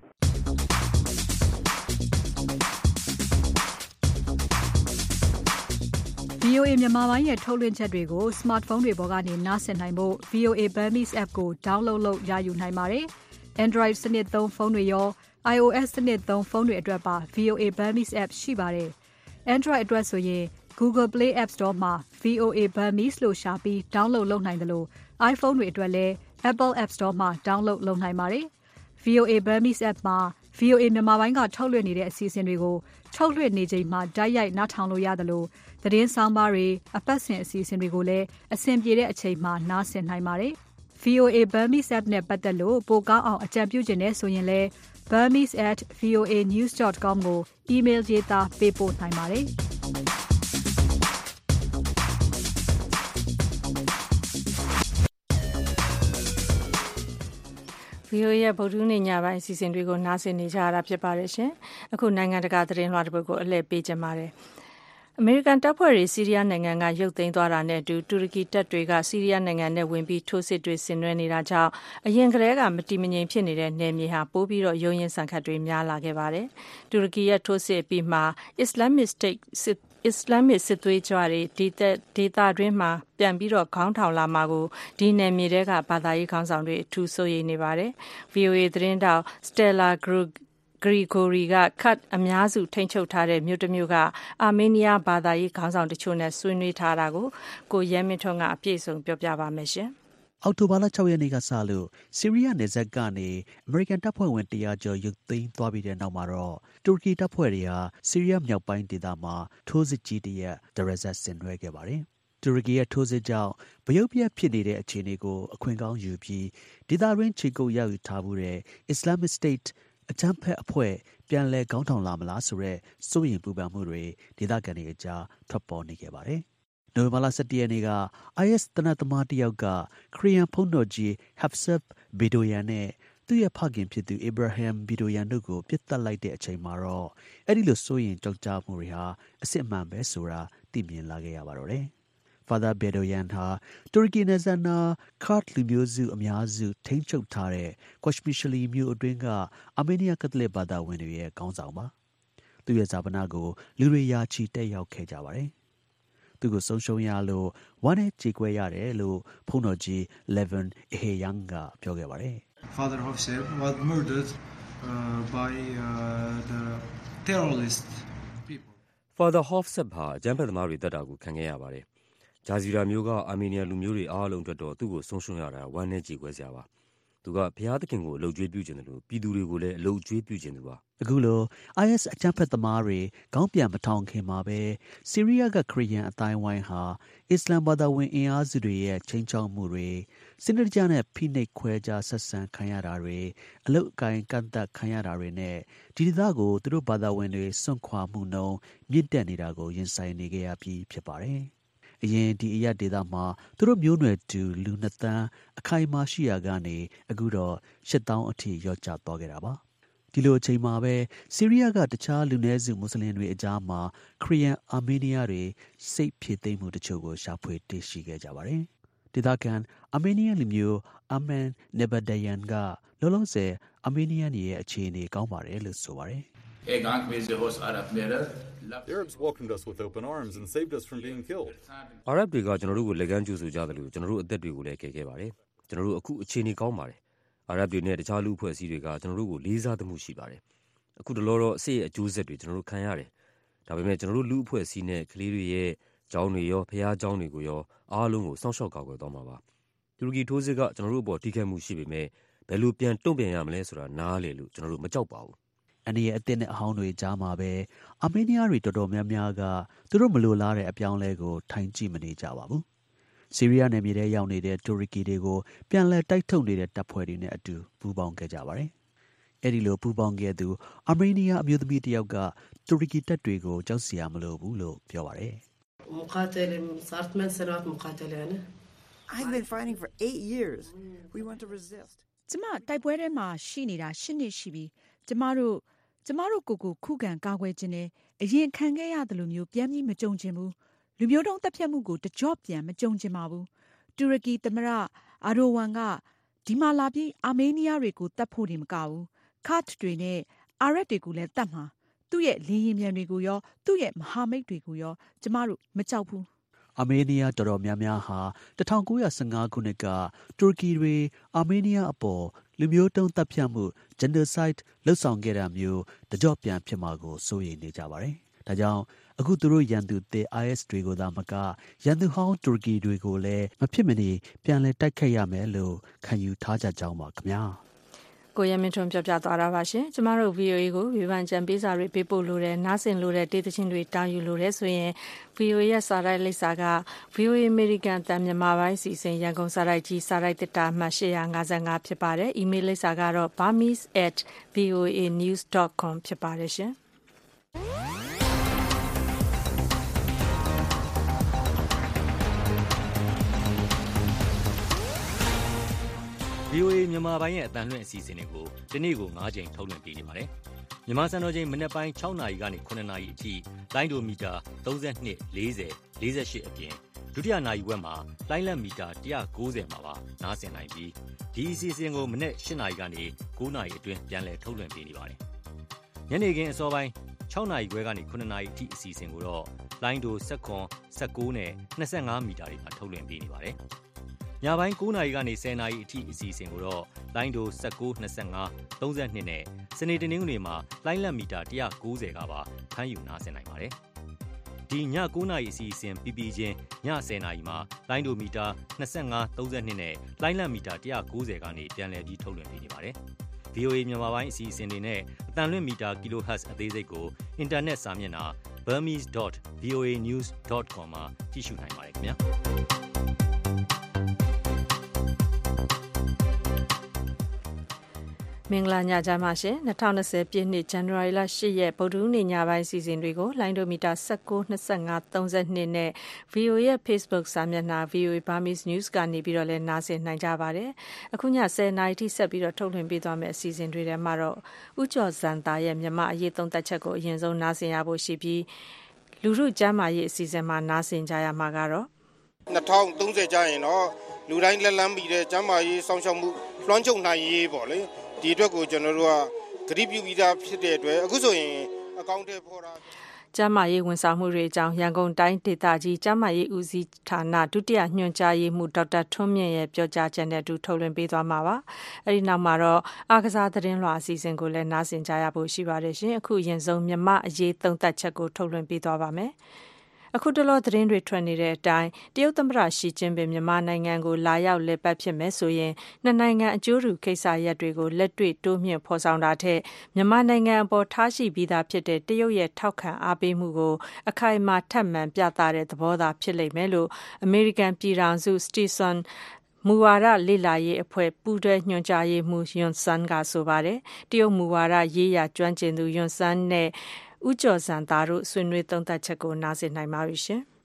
VOA မြန်မာပိုင်းရဲ့ထုတ်လွှင့်ချက်တွေကို smartphone တွေပေါ်ကနေနားဆင်နိုင်ဖို့ VOA Burmese app ကို download လုပ်ရယူနိုင်ပါတယ်။ Android စနစ်သုံးဖုန်းတွေရော iOS စနစ်သုံးဖုန်းတွေအတွက်ပါ VOA Burmese app ရှိပါတယ်။ Android အတွက်ဆိုရင် Google Play App Store မှာ VOA Burmese လို့ရှာပြီး download လုပ်နိုင်တယ်လို့ iPhone တွေအတွက်လည်း Apple App Store မှာ download လုပ်နိုင်ပါတယ်။ VOA Burmese app မှာ VOA မြန်မာပိုင်းကထုတ်လွှင့်နေတဲ့အစီအစဉ်တွေကိုထုတ်လွှင့်နေချိန်မှာတိုက်ရိုက်နားထောင်လို့ရတယ်လို့သတင်းဆောင်ပါတွေအပတ်စဉ်အစီအစဉ်တွေကိုလည်းအဆင်ပြေတဲ့အချိန်မှာနားဆင်နိုင်ပါတယ်။ VOA Burmese app နဲ့ပတ်သက်လို့ပိုကောင်းအောင်အကြံပြုချင်တဲ့ဆိုရင်လည်း burmese@voanews.com ကို email ရေးသားပေးပို့နိုင်ပါတယ်။ VOA ရဲ့ဗုဒ္ဓဟူးနေ့ညပိုင်းအစီအစဉ်တွေကိုနားဆင်နေကြရတာဖြစ်ပါတယ်ရှင်။အခုနိုင်ငံတကာသတင်းလွှာတစ်ပုဒ်ကိုအလှည့်ပေးကြပါမယ်။အမေရိကန်တပ်ဖွဲ့တွေဆီးရီးယားနိုင်ငံကရုပ်သိမ်းသွားတာနဲ့အတူတူရကီတပ်တွေကဆီးရီးယားနိုင်ငံနဲ့ဝင်ပြီးထိုးစစ်တွေဆင်နွှဲနေတာကြောင့်အရင်ကတည်းကမတည်မငြိမ်ဖြစ်နေတဲ့နယ်မြေဟာပိုပြီးတော့ရုန်းရင်းဆန်ခတ်တွေများလာခဲ့ပါတယ်။တူရကီရဲ့ထိုးစစ်အပြီးမှာအစ္စလာမစ်စစ်သွေးကြွတွေဒေသတွင်းမှာပြန်ပြီးတော့ခေါင်းထောင်လာမှာကိုဒီနယ်မြေတွေကဘာသာရေးခေါင်းဆောင်တွေအထူးစိုးရိမ်နေပါတယ်။ VOA သတင်းတောက် Stella Grigori ကခတ်အများစုထိန်းချုပ်ထားတဲ့မြို့တစ်မြို့ကအာမေးနီးယားဘာသာရေးခေါင်းဆောင်တချို့နဲ့ဆွေးနွေးထားတာကိုရဲမင်းထွန်းကအပြည့်အစုံပြောပြပါမယ်ရှင်အောက်တိုဘာလ 6 ရက်နေ့ကစလို့ဆီးရီးယားနယ်စပ်ကနေအမေရိကန်တပ်ဖွဲ့ဝင်100ကျော်ရုပ်သိမ်းသွားပြီးတဲ့နောက်မှာတော့တူရကီတပ်ဖွဲ့တွေဟာဆီးရီးယားမြောက်ပိုင်းဒေသမှာထိုးစစ်ကြီးတစ်ရပ်တရဇက်ဆင်နွှဲခဲ့ပါတယ်။တူရကီရဲ့ထိုးစစ်ကြောင့်ဗရုတ်ပြက်ဖြစ်နေတဲ့အခြေအနေကိုအခွင့်ကောင်းယူပြီးဒေသတွင်းခြေကုပ်ရောက်ယူထားမှုတဲ့ Islamic State အကြမ်းဖက်အဖွဲ့ပြန်လည်ခေါင်းထောင်လာမလားဆိုတဲ့စိုးရိမ်ပူပန်မှုတွေဒေသခံတွေအကြားထွက်ပေါ်နေခဲ့ပါတယ်။နိုဝင်ဘာလ 17 ရက်နေ့က IS တနတ်သမားတစ်ယောက်ကခရီးယန်ဖုန်းတော်ကြီး Hafsab Bedoyan နဲ့သူ့ရဲ့ဖခင်ဖြစ်သူ Ibrahim Bedoyan တို့ကိုပြစ်တက်လိုက်တဲ့အချိန်မှာတော့အဲ့ဒီလိုစိုးရိမ်ကြောက်ကြမှုတွေဟာအစစ်အမှန်ပဲဆိုတာသိမြင်လာခဲ့ရပါတော့တယ်။ Father Bedoyan ဟာတူရကီနယ်စပ်နာကာ့ဒ်လူမျိုးစုအများစုထိန်းချုပ်ထားတဲ့ Koshmishli မြို့အတွင်းကအာမေးနီးယားကက်သလစ်ဘာသာဝင်တွေရဲ့ခေါင်းဆောင်ပါ။သူ့ရဲ့ဇာပနာကိုလူတွေရာချီတက်ရောက်ခဲ့ကြပါတယ်။သူကိုဆုံးရှုံးရလို့ဝမ်းနဲ့ကြေကွဲရတယ်လို့ဖုန်းတော်ကြီး Levin Eheyang ကပြောခဲ့ပါတယ်။ Father Hafsab was murdered by the terrorist people. Father Hafsab ဟာအကြမ်းဖက်သမားတွေတပ်တာကိုခံခဲ့ရပါတယ်။ဂျာဇီရာမျိုးကအာမေးနီးယားလူမျိုးတွေအားလုံးအတွက်တော့သူ့ကိုဆုံးရှုံးရတာဝမ်းနဲ့ကြေကွဲစရာပါ။သူကဘုရားသခင်ကိုအလုပ်ကျွေးပြုခြင်းတယ်လို့ပြည်သူတွေကိုလည်းအလုပ်ကျွေးပြုခြင်းသူပါအခုလို IS အကြမ်းဖက်သမားတွေခေါင်းပြန်မထောင်ခင်မှာပဲဆီးရီးယားကခရီးယန်အတိုင်းဝိုင်းဟာအစ္စလမ်ဘာသာဝင်အင်အားစုတွေရဲ့ချိန်ချောက်မှုတွေစနစ်တကျနဲ့ဖိနှိပ်ခွဲခြားဆက်ဆံခံရတာတွေအလုတ်အကိုင်းကန့်သတ်ခံရတာတွေနဲ့ဒီဒေသကိုသူတို့ဘာသာဝင်တွေစွန့်ခွာမှုနှုန်းမြင့်တက်နေတာကိုရင်ဆိုင်နေခဲ့ရပြီးဖြစ်ပါတယ်အရင်ဒီအရက်ဒေသမှာသူတို့မျိုးနွယ်တူလူ2သန်းအခိုင်အမာရှိရာကနေအခုတော့8000အထိရော့ကျသွားခဲ့တာပါဒီလိုအချိန်မှာပဲဆီးရီးယားကတခြားလူနည်းစုမွတ်စလင်တွေအကြားမှာခရီးယန်အာမေးနီးယားတွေစိတ်ဖြစ်သိမ်းမှုတချို့ကိုရှာဖွေတွေ့ရှိခဲ့ကြပါတယ်ဒေသခံအာမေးနီးယားလူမျိုးအာမန်နေဘဒယန်ကလောလောဆယ်အာမေးနီးယားရဲ့အခြေအနေကောင်းပါတယ်လို့ဆိုပါတယ် The Arabs welcomed us with open arms and saved us from being killed. အာရပ်တွေကကျွန်တော်တို့ကိုလက်ကမ်းကြိုဆိုကြတယ်လို့ကျွန်တော်တို့အသက်တွေကိုလည်းကယ်ခဲ့ပါတယ်ကျွန်တော်တို့အခုအခြေအနေကောင်းပါတယ်အာရပ်တွေနဲ့တခြားလူအဖွဲ့အစည်းတွေကကျွန်တော်တို့ကိုလေးစားသမှုရှိပါတယ်အခုတလောတော့အစ်ရဲ့အကျိုးဆက်တွေကျွန်တော်တို့ခံရတယ်ဒါပေမဲ့ကျွန်တော်တို့လူအဖွဲ့အစည်းနဲ့ကလေးတွေရဲ့ကျောင်းတွေရောဖျားကျောင်းတွေကိုရောအားလုံးကိုစောင့်ရှောက်ကာကွယ်သွားမှာပါတူရကီထိုးစစ်ကကျွန်တော်တို့အပေါ်ထိခိုက်မှုရှိပေမဲ့ဘယ်လိုပြန်တုံ့ပြန်ရမလဲဆိုတာနားလေလို့ကျွန်တော်တို့မကြောက်ပါဘူးအနေနဲ့အသစ်နဲ့အဟောင်းတွေကြားမှာပဲအာမေးနီးယားတွေတော်တော်များများကသူတို့မလိုလားတဲ့အပြောင်းလဲကိုထိုင်ကြည့်မနေကြပါဘူးဆီးရီးယားနယ်မြေထဲရောက်နေတဲ့တူရကီတွေကိုပြန်လည်တိုက်ထုတ်နေတဲ့တပ်ဖွဲ့တွေနဲ့အတူပူးပေါင်းခဲ့ကြပါတယ်အဲ့ဒီလိုပူးပေါင်းခဲ့သူအာမေးနီးယားအမျိုးသမီးတစ်ယောက်ကတူရကီတပ်တွေကိုကြောက်စရာမလိုဘူးလို့ပြောပါတယ် I've been fighting for 8 years. We want to resist. ကျမတိုက်ပွဲထဲမှာရှိနေတာ10နှစ်ရှိပြီကျမတို့ကိုခုခံကာကွယ်ခြင်းနဲ့အရင်ခံခဲ့ရတယ်လို့မျိုးပြန်ပြီးမကြုံချင်ဘူးလူမျိုးတုံးတပ်ဖြတ်မှုကိုတကြော့ပြန်မကြုံချင်ပါဘူးတူရကီသမ္မတအာဒိုဝမ်ကဒီမှာလာပြီးအာမေးနီးယားတွေကိုတတ်ဖို့နေမကဘူးခတ်တွေနဲ့အာရပ်တွေကိုလည်းတတ်မှာသူ့ရဲ့လေရင်မြန်တွေကိုရောသူ့ရဲ့မဟာမိတ်တွေကိုရောကျမတို့မကြောက်ဘူးအာမေးနီးယားတော်တော်များများဟာ1915ခုနှစ်ကတူရကီတွေအာမေးနီးယားအပေါ်လူမျိုးတုံးတပ်ဖြတ်မှု genocide လှုပ်ဆောင်ခဲ့တာမျိုးတကြော့ပြန်ဖြစ်မှာကိုစိုးရိမ်နေကြပါတယ်။ဒါကြောင့်အခုသူတို့ရန်သူသစ် IS တွေကိုသာမကရန်သူဟောင်းတူရကီတွေကိုလည်းမဖြစ်မနေပြန်လည်တိုက်ခိုက်ရမယ်လို့ခံယူထားကြကြောင်းပါခင်ဗျာ။ကိုရမင်းထွန်းပြောပြသွားတာပါရှင်ကျမတို့ VOA ကိုဝေဖန်ကြံပေးစာတွေပေးပို့လို့တဲ့နားဆင်လို့တဲ့ဒေသချင်းတွေတောင်းယူလို့တဲ့ဆိုရင် VOA ရဲ့စာရိုက်လိပ်စာက VOA American တန်မြန်မာပိုင်းစီစဉ်ရန်ကုန်စာရိုက်ကြီးစာရိုက်တစ်တာမှ855ဖြစ်ပါတယ်။ email လိပ်စာကတော့ burmese@voanews.com ဖြစ်ပါတယ်ရှင်။ VOA မြန်မာပိုင်းရဲ့အတန်လွှင့်အစီအစဉ်တွေကိုဒီနေ့ကို9ကြိမ်ထုတ်လွှင့်ပေးနေပါတယ်။မြန်မာစံတော်ချိန်မနက်ပိုင်း6နာရီကနေ9နာရီအထိလိုင်းဒိုမီတာ32 40 48အပြင်ဒုတိယနာရီဝက်မှာလိုင်းလက်မီတာ190မှာပါနားဆင်နိုင်ပြီးဒီအစီအစဉ်ကိုမနက်8နာရီကနေ9နာရီအတွင်းပြန်လည်ထုတ်လွှင့်ပေးနေပါတယ်။ညနေခင်းအစောပိုင်း6နာရီခွဲကနေ9နာရီအထိအစီအစဉ်ကိုတော့လိုင်းဒို19နဲ့25မီတာတွေမှာထုတ်လွှင့်ပေးနေပါတယ်။ညပိုင်း9နာရီကနေ10နာရီအထိအစီအစဉ်ကိုတော့လိုင်းဒို19 25 32နဲ့စနေတနင်္ဂနွေမှာလိုင်းလက်မီတာ190ကပါဖမ်းယူနားဆင်နိုင်ပါတယ်။ဒီည9:00နာရီအစီအစဉ်ပြီးချင်းည10:00နာရီမှာလိုင်းဒိုမီတာ25 32နဲ့လိုင်းလံမီတာ190ကနေပြန်လည်ပြီးထုတ်လွှင့်ပေးနေပါတယ်။ VOA မြန်မာပိုင်းအစီအစဉ်တွေနဲ့အတန်လွင့်မီတာ kHz အသေးစိတ်ကိုအင်တာနက်စာမျက်နှာ burmese.voanews.com မှာကြည့်ရှုနိုင်ပါတယ်ခင်ဗျာ။မင်္ဂလာညချမ်းပါရှင်2020ပြည့်နှစ်ဇန်နဝါရီလ10ရက်ဗုဒ္ဓဟူးနေ့ညပိုင်းစီစဉ်တွေကိုလိုင်းဒိုမီတာ19 25 32နဲ့ VOA ရဲ့ Facebook စာမျက်နှာ VOA Burmese News ကနေပြီးတော့လည်းနားဆင်နိုင်ကြပါတယ်အခုည10:00နာရီထိဆက်ပြီးတော့ထုတ်လွှင့်ပေးသွားမယ့်အစီအစဉ်တွေထဲမှာတော့ဦးကျော်ဇန်တာရဲ့မြန်မာအရေးသုံးသပ်ချက်ကိုအရင်ဆုံးနားဆင်ရဖို့ရှိပြီးလူထုကျမ်းမာရေးအစီအစဉ်မှာနားဆင်ကြရမှာကတော့ 2030ကျရင်တော့လူတိုင်းလက်လန်းပြီးတဲ့ကျမ်းမာရေးစောင့်ရှောက်မှုလွှမ်းခြုံနိုင်ရေးပေါ့လေဒီအတွက်ကိုကျွန်တော်တို့ကဂရုပြုပြီးသားဖြစ်တဲ့အတွက်အခုဆိုရင်အကောင့်ထဲပေါ်တာကျန်းမာရေးဝန်ဆောင်မှုတွေအကြောင်းရန်ကုန်တိုင်းဒေသကြီးကျန်းမာရေးဦးစီးဌာနဒုတိယညွှန်ကြားရေးမှူးဒေါက်တာထွန်းမြင့်ရဲ့ပြောကြားချက်နဲ့အတူထုတ်လွှင့်ပေးသွားမှာပါ။အဲဒီနောက်မှာတော့အားကစားသတင်းလွှာအစီအစဉ်ကိုလည်းနားဆင်ကြရဖို့ရှိပါတယ်ရှင်။အခုအရင်ဆုံးမြန်မာအရေးသုံးသပ်ချက်ကိုထုတ်လွှင့်ပေးသွားပါမယ်။အခုတလောသတင်းတွေထွက်နေတဲ့အတိုင်းတရုတ်သမ္မတရှီကျင်းပင်မြန်မာနိုင်ငံကိုလာရောက်လည်ပတ်ဖြစ်မယ်ဆိုရင်နှစ်နိုင်ငံအကျိုးတူကိစ္စရပ်တွေကိုလက်တွေ့တိုးမြှင့်ဖော်ဆောင်တာထက်မြန်မာနိုင်ငံအပေါ်ထားရှိပြီးသားဖြစ်တဲ့တရုတ်ရဲ့ထောက်ခံအားပေးမှုကိုအခိုင်အမာထပ်မံပြသတဲ့သဘောသာဖြစ်လိမ့်မယ်လို့အမေရိကန်ပြည်ထောင်စုစတီဆန်မူဝါဒလေ့လာရေးအဖွဲ့ပူးတွဲညွှန်ကြားရေးမှူးယွန်ဆန်ကဆိုပါတယ်တရုတ်မူဝါဒရေးရာကျွမ်းကျင်သူယွန်ဆန်နဲ့ဦးကျော်ဇန်သားတို့ဆွေးနွေးသုံးသပ်ချက်ကိုနားဆင်နိုင်ပါပြီရှင်။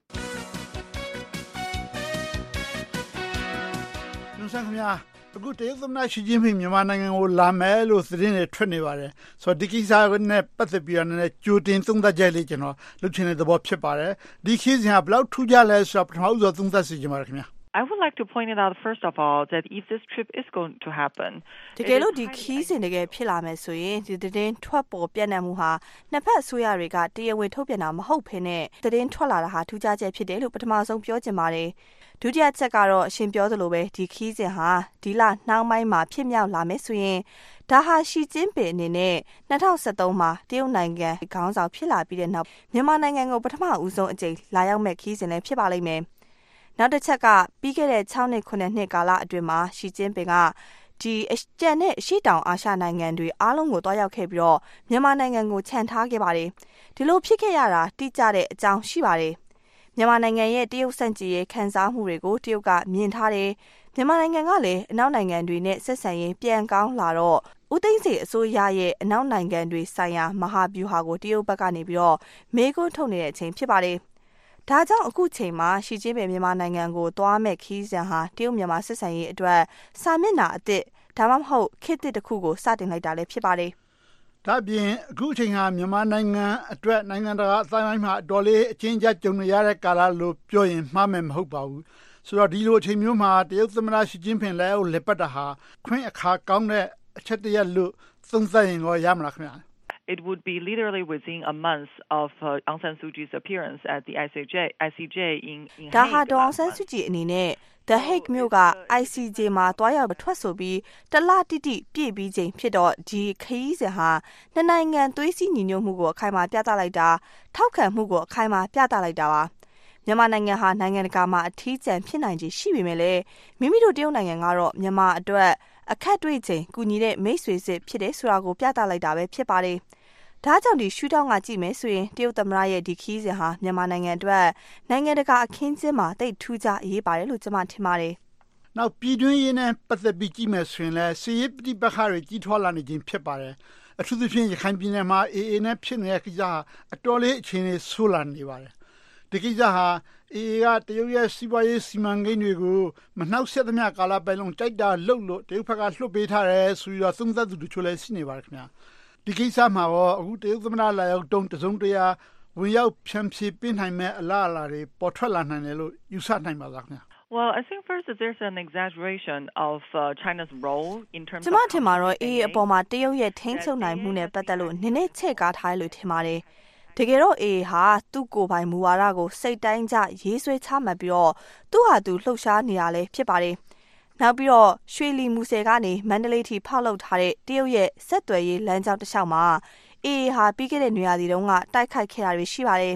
ညွန်ဆန်ခင်ဗျာအခုတရုတ်သမ္မတရှီကျင်းပင်မြန်မာနိုင်ငံကိုလာမယ်လို့သတင်းတွေထွက်နေပါတယ်။ဆိုတော့ဒီကိစ္စနဲ့ပတ်သက်ပြီးတော့လည်းကြိုတင်သုံးသပ်ချက်လေးကျွန်တော်လုပ်ချင်တဲ့သဘောဖြစ်ပါတယ်။ဒီခီးစဉ်ကဘယ်လောက်ထူးခြားလဲဆိုတော့ပထမဦးဆုံးသုံးသပ်စီချင်ပါတယ်ခင်ဗျာ။ I would like to point it out first of all that if this trip is going to happen တကယ်လို့ဒီခီးစဉ်တကယ်ဖြစ်လာမယ်ဆိုရင်ဒီသတင်းထွက်ပေါ်ပြန့်နှံ့မှုဟာနှစ်ဖက်အစိုးရတွေကတရားဝင်ထုတ်ပြန်တာမဟုတ်ဘဲနဲ့သတင်းထွက်လာတာဟာထူးခြားချက်ဖြစ်တယ်လို့ပထမဆုံးပြောချင်ပါတယ်ဒုတိယချက်ကတော့အရှင်ပြောသလိုပဲဒီခီးစဉ်ဟာဒီလနှောင်းပိုင်းမှာဖြစ်မြောက်လာမယ်ဆိုရင်ဒါဟာရှီကျင်းပင်အနေနဲ့2013မှာတရုတ်နိုင်ငံခေါင်းဆောင်ဖြစ်လာပြီးတဲ့နောက်မြန်မာနိုင်ငံကိုပထမဦးဆုံးအကြိမ်လာရောက်မဲ့ခီးစဉ်လည်းဖြစ်ပါလိမ့်မယ်နောက်တစ်ချက်ကပြီးခဲ့တဲ့6နှစ်9နှစ်ကာလအတွင်းမှာရှီကျင်းပင်ကဒီကျန်တဲ့အရှေ့တောင်အာရှနိုင်ငံတွေအားလုံးကိုတွားရောက်ခဲ့ပြီးတော့မြန်မာနိုင်ငံကိုခြံထားခဲ့ပါတယ်ဒီလိုဖြစ်ခဲ့ရတာတိကျတဲ့အကြောင်းရှိပါတယ်မြန်မာနိုင်ငံရဲ့တရုတ်စံကြည်ရဲ့ခံစားမှုတွေကိုတရုတ်ကမြင်ထားတယ်မြန်မာနိုင်ငံကလည်းအနောက်နိုင်ငံတွေနဲ့ဆက်ဆံရေးပြန်ကောင်းလာတော့ဦးသိန်းစိန်အစိုးရရဲ့အနောက်နိုင်ငံတွေဆိုင်ရာမဟာဗျူဟာကိုတရုတ်ဘက်ကနေပြီးတော့မေးခွန်းထုတ်နေတဲ့အချိန်ဖြစ်ပါတယ်ဒါကြောင့်အခုချိန်မှာရှီကျင်းပင်မြန်မာနိုင်ငံကိုသွားမဲ့ခီးစဉ်ဟာတရုတ်မြန်မာဆက်ဆံရေးအတွက်စာမျက်နှာအသစ်ဒါမှမဟုတ်ခေတ်သစ်တစ်ခုကိုစတင်လိုက်တာလည်းဖြစ်ပါတယ်။ဒါပြင်အခုချိန်ဟာမြန်မာနိုင်ငံအတွက်နိုင်ငံတကာအသိုင်းအဝိုင်းမှာအတော်လေးအချင်းချင်းကြုံနေရတဲ့ကာလလို့ပြောရင်မှားမယ်မဟုတ်ပါဘူး။ဆိုတော့ဒီလိုအချိန်မျိုးမှာတရုတ်သမ္မတရှီကျင်းပင်လည်းလက်ပတ်တာဟာခွင့်အခါကောင်းတဲ့အချက်တရက်လို့သုံးသပ်ရင်ရောရမလားခင်ဗျာ။ It would be literally within a month of Aung San Suu Kyi's appearance at the ICJ in ဒါဟာဒေါ်အောင်ဆန်းစုကြည်အနေနဲ့ The Hague မြို့က ICJ မှာတွားရောက်ထွက်ဆိုပြီးတလတိတိပြည့်ပြီးချိန်ဖြစ်တော့ဒီခရီးစဉ်ဟာနှစ်နိုင်ငံသွေးစည်းညီညွတ်မှုကိုအခိုင်အမာပြသလိုက်တာထောက်ခံမှုကိုအခိုင်အမာပြသလိုက်တာပါမြန်မာနိုင်ငံဟာနိုင်ငံတကာမှာအထီးကျန်ဖြစ်နိုင်ခြေရှိပေမဲ့လည်းမိမိတို့တရုတ်နိုင်ငံကတော့မြန်မာအတွက်အခက်တွေ့ချိန်ကူညီတဲ့မိတ်ဆွေစစ်ဖြစ်တဲ့ဆိုတာကိုပြသလိုက်တာပဲဖြစ်ပါတယ်။ဒါကြောင့်ဒီရှူထောင့်ကကြည့်မယ်ဆိုရင်တရုတ်သမ္မတရဲ့ဒီခီးစဉ်ဟာမြန်မာနိုင်ငံအတွက်နိုင်ငံတကာအခင်းကျင်းမှာတိတ်ထူးခြားအရေးပါတယ်လို့ကျွန်မထင်ပါတယ်။နောက်ပြည်တွင်းရေးနဲ့ပတ်သက်ပြီးကြည့်မယ်ဆိုရင်လည်းစီးရီးပဋိပက္ခတွေကြီးထွားလာနေခြင်းဖြစ်ပါတယ်။အထူးသဖြင့်ရခိုင်ပြည်နယ်မှာ AA နဲ့ဖြစ်နေတဲ့ကိစ္စဟာအတော်လေးအခြေအနေဆိုးလာနေပါတယ်။ဒီကိစ္စဟာ AA ကတရုတ်ရဲ့စီးပွားရေးစီမံကိန်းတွေကိုမနှောက်ယှက်သမျှကာလပတ်လုံးကြိုက်တာလုပ်လို့တရုတ်ဘက်ကလွှတ်ပေးထားတယ်ဆိုပြီးတော့သုံးသပ်သူတို့ချို့လည်းရှိနေပါတယ်ခင်ဗျာဒီကိစ္စမှာရောအခုတရုတ်သမ္မတလာရောက်တုံးတစုံတရာဝင်ရောက်ဖြန့်ဖြေပေးနိုင်မဲ့အလားအလာတွေပေါ်ထွက်လာနိုင်တယ်လို့ယူဆနိုင်ပါလားခင်ဗျာ Well, I think first that there's an exaggeration of China's role in terms of ကျွန်မထင်မှာတော့ AA အပေါ်မှာတရုတ်ရဲ့ထိန်းချုပ်နိုင်မှုနဲ့ပတ်သက်လို့နည်းနည်းချဲ့ကားထားလို့ထင်ပါတယ်တကယ်တော့ AA ဟာသူ့ကိုယ်ပိုင်မူဝါဒကိုစိတ်တိုင်းကျရေးဆွဲချမှတ်ပြီးတော့သူ့ဟာသူလှုပ်ရှားနေတာလည်းဖြစ်ပါတယ်နောက်ပြီးတော့ရွှေလီမူဆယ်ကနေမန္တလေးထိဖောက်လုပ်ထားတဲ့တရုတ်ရဲ့ဆက်သွယ်ရေးလမ်းကြောင်းတစ်လျှောက်မှာ AA ဟာပြီးခဲ့တဲ့နေရာဒီတုန်းကတိုက်ခိုက်ခဲ့တာတွေရှိပါတယ်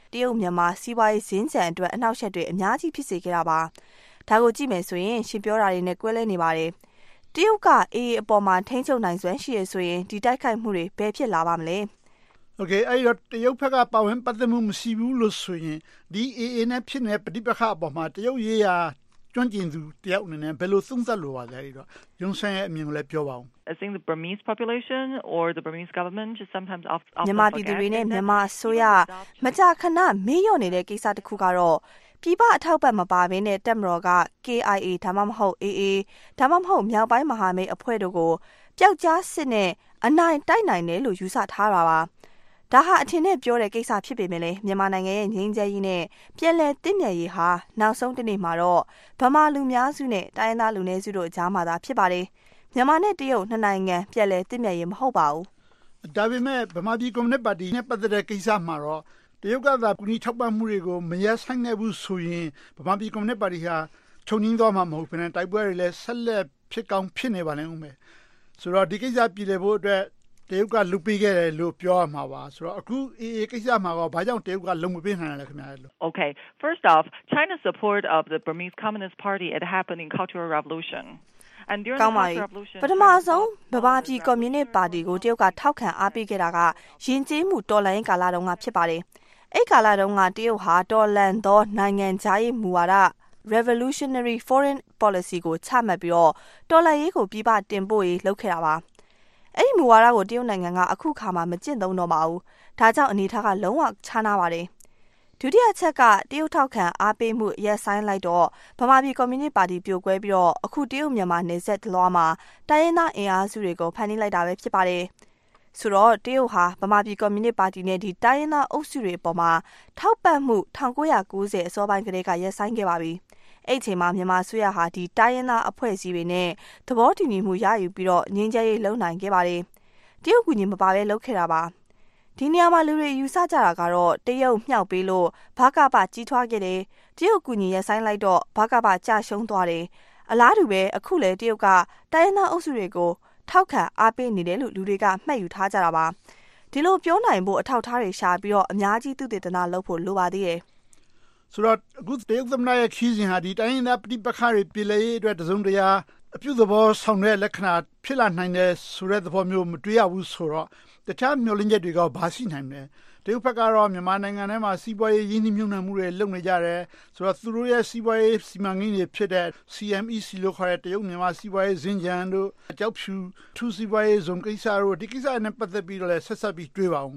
တရုတ်မြန်မာစီးပွားရေးစင်ကြံအတွက်အနောက်ရှက်တွေအများကြီးဖြစ်စေခဲ့တာပါဒါကိုကြည့်မယ်ဆိုရင်ရှင်ပြောတာတွေနဲ့ကွဲလဲနေပါတယ်တရုတ်ကအေးအပေါ်မှာထိန်းချုပ်နိုင်စွမ်းရှိရဆိုရင်ဒီတိုက်ခိုက်မှုတွေဘယ်ဖြစ်လာပါမလဲโอเคအဲ့တော့တရုတ်ဘက်ကပါဝင်ပတ်သက်မှုမရှိဘူးလို့ဆိုရင်ဒီ AA နဲ့ဖြစ်နေတဲ့ပဋိပက္ခအပေါ်မှာတရုတ်ရေးရာကျွမ်းကျင်သူတယောက်အနေနဲ့ဘယ်လိုသုံးသပ်လိုပါလဲအဲ့တော့ယုံဆန်းရဲ့အမြင်ကိုလည်းပြောပါဦး I think the Burmese population or the Burmese government just sometimes မြန်မာပြည်သူတွေနဲ့မြန်မာအစိုးရမကြာခဏမေးလျော့နေတဲ့ကိစ္စတစ်ခုကတော့ပြည်ပအထောက်ပံ့မပါဘဲနဲ့တပ်မတော်က KIA ဒါမှမဟုတ် AA ဒါမှမဟုတ်မြောက်ပိုင်းမဟာမိတ်အဖွဲ့တို့ကိုပျောက်ကြားစစ်နဲ့အနိုင်တိုက်နိုင်တယ်လို့ယူဆထားတာပါဒါဟာအထင်နဲ့ပြောတဲ့ကိစ္စဖြစ်ပေမဲ့လည်းမြန်မာနိုင်ငံရဲ့ငြိမ်းချမ်းရေးနဲ့ပြည်လဲတည်မြဲရေးဟာနောက်ဆုံးတစ်နေ့မှာတော့ဗမာလူများစုနဲ့တိုင်းရင်းသားလူနည်းစုတို့အကြားမှာသာဖြစ်ပါတယ်မြန်မာနဲ့တရုတ်နှစ်နိုင်ငံပြည်လဲတည်မြဲရေးမဟုတ်ပါဘူးဒါပေမဲ့ဗမာပြည်ကွန်မြူနစ်ပါတီနဲ့ပတ်သက်တဲ့ကိစ္စမှာတော့တရုတ်ကသာကူညီထောက်ပံ့မှုတွေကိုမရက်ဆိုင်ခဲ့ဘူးဆိုရင်ဗမာပြည်ကွန်မြူနစ်ပါတီဟာချုပ်ငင်းသွားမှာမဟုတ်ဘဲနဲ့တိုက်ပွဲတွေလည်းဆက်လက်ဖြစ်ကောင်းဖြစ်နေပါလိမ့်မယ်ဆိုတော့ဒီကိစ္စပြည်လဲဖို့အတွက်တရုတ်ကလုပေးခဲ့တယ်လို့ပြောရမှာပါဆိုတော့အခု AA ကိစ္စမှာတော့ဘာကြောင့်တရုတ်ကလုံမပေးနိုင်လဲခင်ဗျာလို့ Okay, first off, China's support of the Burmese Communist Party it happened in Cultural Revolution. And during the Cultural Revolution ပထမဆုံးဗမာပြည်ကွန်မြူနစ်ပါတီကိုတရုတ်ကထောက်ခံအားပေးခဲ့တာကယဉ်ကျေးမှုတော်လှန်ရေးကာလတုန်းကဖြစ်ပါတယ်အဲ့ကာလတုန်းကတရုတ်ဟာတော်လှန်သောနိုင်ငံခြားရေးမူဝါဒ Revolutionary Foreign Policy ကိုချမှတ်ပြီးတော့တော်လှန်ရေးကိုပြည်ပတင်ပို့ရေးလုပ်ခဲ့တာပါအဲ့ဒီမူဝါဒကိုတရုတ်နိုင်ငံကအခုခါမှမကျင့်သုံးတော့ပါဘူးဒါကြောင့်အနေထားကလုံးဝခြားနာပါတယ်ဒုတိယချက်ကတရုတ်ထောက်ခံအားပေးမှုရက်ဆိုင်လိုက်တော့ဗမာပြည်ကွန်မြူနစ်ပါတီပြိုကွဲပြီးတော့အခုတရုတ်မြန်မာနယ်စပ်တလွှားမှာတိုင်းရင်းသားအင်အားစုတွေကိုဖန်တီးလိုက်တာပဲဖြစ်ပါတယ်ဆိုတော့တရုတ်ဟာဗမာပြည်ကွန်မြူနစ်ပါတီနဲ့ဒီတိုင်းရင်းသားအုပ်စုတွေအပေါ်မှာထောက်ပံ့မှု1990အစောပိုင်းကတည်းကရက်ဆိုင်ခဲ့ပါပြီအဲ့ချိန်မှာမြန်မာဆွေရဟာဒီတိုင်းရင်းသားအဖွဲ့အစည်းတွေနဲ့သဘောတူညီမှုရယူပြီးတော့ငြင်းချရေးလုပ်နိုင်ခဲ့ပါတယ်တရုတ်ကူညီမပါဘဲလုပ်ခဲ့တာပါဒီနေရာမှာလူတွေယူဆကြတာကတော့တရုတ်မြှောက်ပေးလို့ဘာကပကြီးထွားခဲ့တယ်တရုတ်ကူညီရဆိုင်လိုက်တော့ဘာကပကြာရှုံးသွားတယ်အလားတူပဲအခုလေတရုတ်ကတိုင်းရင်းသားအုပ်စုတွေကိုထောက်ခံအားပေးနေတယ်လို့လူတွေကမှတ်ယူထားကြတာပါဒီလိုပြောနိုင်ဖို့အထောက်ထားတွေရှာပြီးတော့အများကြီးသုတေသနလုပ်ဖို့လိုပါသေးတယ်ဆိုတော့အခုတရုတ်သမ္မတရဲ့ခီးစဉ်ဟာဒီတိုင်းရင်းသားပဋိပက္ခတွေပြည်လဲရေးအတွက်တစုံတရာအပြုသဘောဆောင်တဲ့လက္ခဏာဖြစ်လာနိုင်တဲ့ဆိုတဲ့သဘောမျိုးမတွေ့ရဘူးဆိုတော့တခြားမျှော်လင့်ချက်တွေကဘာရှိနိုင်လဲတရုတ်ဘက်ကတော့မြန်မာနိုင်ငံထဲမှာစီးပွားရေးရင်းနှီးမြှုပ်နှံမှုတွေလုပ်နေကြတယ်ဆိုတော့သူတို့ရဲ့စီးပွားရေးစီမံကိန်းတွေဖြစ်တဲ့ CMEC လို့ခေါ်တဲ့တရုတ်မြန်မာစီးပွားရေးစင်ကြံတို့ကြောက်ဖြူထူးစီးပွားရေးဇုံကိစ္စတို့ဒီကိစ္စနဲ့ပတ်သက်ပြီးတော့လည်းဆက်ဆက်ပြီးတွေးပါအောင်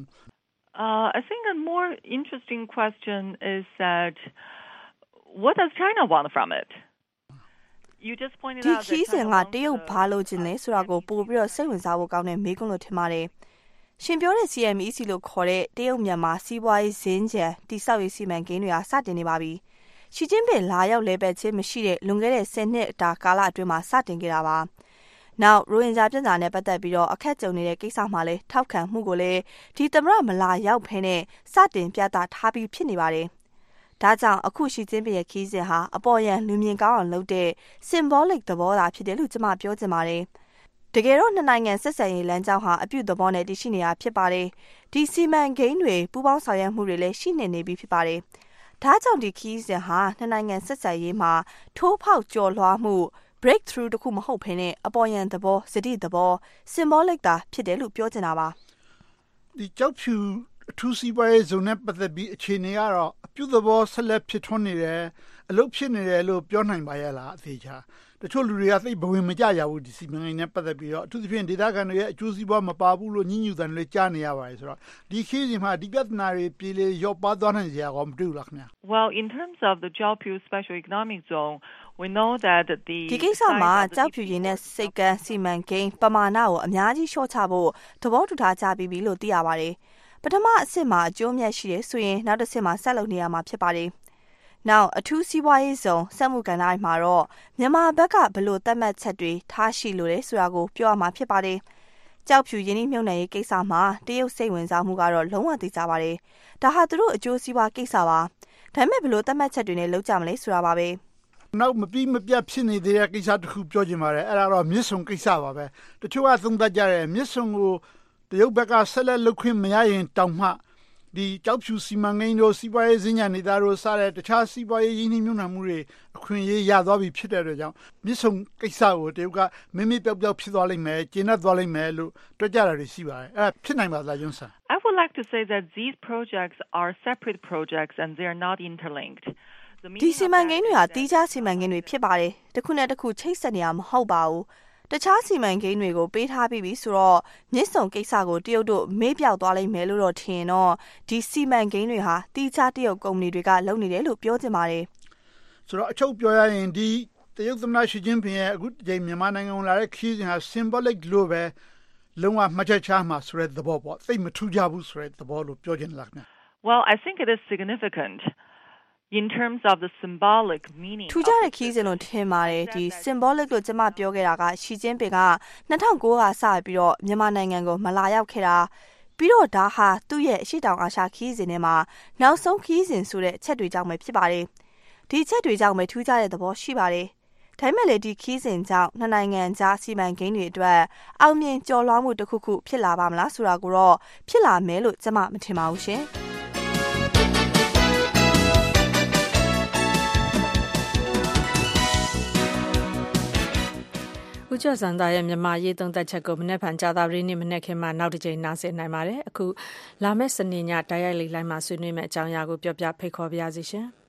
I think a more interesting question is that what does China want from it? You just pointed out that ဒီခီးစဉ်ကတရုတ်ဘာလို့ခြင်းလဲဆိုတာကိုပို့ပြီးတော့စိတ်ဝင်စားဖို့ကောင်းတဲ့မေးခွန်းလို့ထင်ပါတယ်ရှင်ပြောတဲ့ CMEC လို့ခေါ်တဲ့တရုတ်မြန်မာစီးပွားရေးစင်ကြံတိဆောက်ရေးစီမံကိန်းတွေဟာစတင်နေပါပြီရှီကျင်းပင်လာရောက်လဲပတ်ခြင်းမရှိတဲ့လွန်ခဲ့တဲ့10နှစ်တာကာလအတွင်းမှာစတင်ခဲ့တာပါနောက်ရိုဟင်ဂျာပြည်သားနဲ့ပတ်သက်ပြီးတော့အခက်ကြုံနေတဲ့ကိစ္စမှာလဲထောက်ခံမှုကိုလည်းဒီသမရမလာရောက်ဖဲနဲ့စတင်ပြသထားပြီးဖြစ်နေပါတယ်ဒါကြောင့်အခုရှီကျင်းပင်ရဲ့ခီးစဉ်ဟာအပေါ်ယံလူမြင်ကောင်းအောင်လုပ်တဲ့ symbolic သဘောသာဖြစ်တယ်လို့ကျွန်မပြောချင်ပါတယ်တကယ်တော့နှစ်နိုင်ငံဆက်ဆံရေးလမ်းကြောင်းဟာအပြုသဘောနဲ့တည်ရှိနေတာဖြစ်ပါတယ်ဒီစီမံကိန်းတွေပူးပေါင်းဆောင်ရွက်မှုတွေလည်းရှိနေပြီဖြစ်ပါတယ်ဒါကြောင့်ဒီခီးစဉ်ဟာနှစ်နိုင်ငံဆက်ဆံရေးမှာထိုးဖောက်ကျော်လွှားမှု breakthrough တခုမဟုတ်ဘဲနဲ့အပေါ်ယံသဘောစတိသဘော symbolic တာဖြစ်တယ်လို့ပြောချင်တာပါဒီကြောက်ဖြူအထူးစီးပွားရေးဇုံနဲ့ပတ်သက်ပြီးအခြေအနေကတော့အပြုသဘောဆက်လက်ဖြစ်ထွန်းနေတယ်အလုပ်ဖြစ်နေတယ်လို့ပြောနိုင်ပါရဲ့လားအသေးချာတချို့လူတွေကသိဘဝင်မကြရဘူးဒီစီမံကိန်းနဲ့ပတ်သက်ပြီးတော့အထူးသဖြင့်ဒေသခံတွေရဲ့အကျိုးစီးပွားမပါဘူးလို့ညှဉ်းညူတယ်လို့ကြားနေရပါတယ်ဆိုတော့ဒီခီးစဉ်မှာဒီပြဿနာတွေပြည်လေရောပါသွားနိုင်စရာကောမတွေ့ဘူးလားခင်ဗျာ Well, in terms of the Jiaopyu Special Economic Zone, we know that the ဒီကိစ္စမှာကြောက်ဖြူရင်းနဲ့စိတ်ကန်းစီမံကိန်းပမာဏကိုအများကြီးလျှော့ချဖို့သဘောတူထားကြပြီလို့သိရပါတယ်ပထမအဆင့်မှာအကျိုးမြတ်ရှိတယ်ဆိုရင်နောက်တစ်ဆင့်မှာဆက်လုပ်နေရမှာဖြစ်ပါတယ်နောက်အထူးစီးပွားရေးဇုံစက်မှုကဏ္ဍမှာတော့မြန်မာဘက်ကဘလို့သတ်မှတ်ချက်တွေထားရှိလို့လဲဆိုတာကိုပြောရမှာဖြစ်ပါတယ်ကြောက်ဖြူရင်းနှီးမြှုပ်နှံရေးကိစ္စမှာတရုတ်စိတ်ဝင်စားမှုကတော့လုံးဝသိကြပါတယ်ဒါဟာသူတို့အကျိုးစီးပွားကိစ္စပါဒါပေမဲ့ဘလို့သတ်မှတ်ချက်တွေနဲ့လုပ်ကြမလဲဆိုတာပါပဲနောက်မပြီးမပြတ်ဖြစ်နေသေးတဲ့ကိစ္စတစ်ခုပြောချင်ပါတယ်အဲ့ဒါတော့မြစ်ဆုံကိစ္စပါပဲတချို့ကသုံးသပ်ကြတယ်မြစ်ဆုံကိုတရုတ်ဘက်ကဆက်လက်လုပ်ခွင့်မရရင်တောင်မှဒီကြောက်ဖြူစီမံကိန်းတို့စီးပွားရေးစင်ညာနေတာတို့စတဲ့တခြားစီးပွားရေးရင်းနှီးမြှုပ်နှံမှုတွေအခွင့်အရေးရသွားပြီဖြစ်တဲ့အတွက်ကြောင့်မြစ်ဆုံကိစ္စကိုတရုတ်ကမင်းမပျောက်ပျောက်ဖြစ်သွားလိမ့်မယ်ကျဉ်းသွားလိမ့်မယ်လို့တွက်ကြတာတွေရှိပါတယ်အဲ့ဒါဖြစ်နိုင်ပါလားယွန်းဆန် I would like to say that these projects are separate projects and they are not interlinked. ဒီစီမံကိန်းတွေဟာတီးခြားစီမံကိန်းတွေဖြစ်ပါတယ်တစ်ခုနဲ့တစ်ခုချိတ်ဆက်နေရမဟုတ်ပါဘူးတခြားစီမံကိန်းတွေကိုပေးထားပြီးပြီဆိုတော့မြစ်ဆုံကိစ္စကိုတရုတ်တို့မေ့ပြောက်သွားလိမ့်မယ်လို့တော့ထင်တော့ဒီစီမံကိန်းတွေဟာတီးခြားတရုတ်ကုမ္ပဏီတွေကလုပ်နေတယ်လို့ပြောချင်ပါတယ်ဆိုတော့အချုပ်ပြောရရင်ဒီတရုတ်သမ္မတရှီကျင်းပင်ရဲ့အခုဒီမြန်မာနိုင်ငံကိုလာတဲ့ခရီးစဉ်ဟာ symbolic လို့ပဲလုံးဝမှတ်ချက်ချမှာဆိုတဲ့သဘောပေါ့သိမထူးကြဘူးဆိုတဲ့သဘောလို့ပြောချင်လားခင်ဗျ Well, I think it is significant in terms of the symbolic meaning. ထူးခြားတဲ့ခီးစဉ်လို့ထင်ပါတယ်ဒီ symbolic လို့ကျွန်မပြောခဲ့တာကရှီကျင်းပင်က2009ကစပြီးတော့မြန်မာနိုင်ငံကိုမလာရောက်ခဲ့တာပြီးတော့ဒါဟာသူ့ရဲ့အရှိတောင်အာရှခီးစဉ်ထဲမှာနောက်ဆုံးခီးစဉ်ဆိုတဲ့အချက်တွေကြောင့်ပဲဖြစ်ပါတယ်ဒီအချက်တွေကြောင့်ပဲထူးခြားတဲ့သဘောရှိပါတယ်ဒါပေမဲ့လေဒီခီးစဉ်ကြောင့်နှစ်နိုင်ငံကြားစီမံကိန်းတွေအတွက်အောင်မြင်ကျော်လွှားမှုတစ်ခုခုဖြစ်လာပါမလားဆိုတာကိုတော့ဖြစ်လာမယ်လို့ကျွန်မမထင်ပါဘူးရှင်ဦးကျော်စံသားရဲ့မြန်မာရေးသုံးသက်ချက်ကိုမနေ့ဖန်ကြာသပတေးနေ့မနေ့ခင်မှာနောက်တစ်ကြိမ်နားဆင်နိုင်ပါတယ်။အခုလာမယ့်စနေညတိုက်ရိုက်လေးလိုင်းမှာဆွေးနွေးမယ့်အကြောင်းအရာကိုပြောပြဖိတ်ခေါ်ပါရစေရှင်။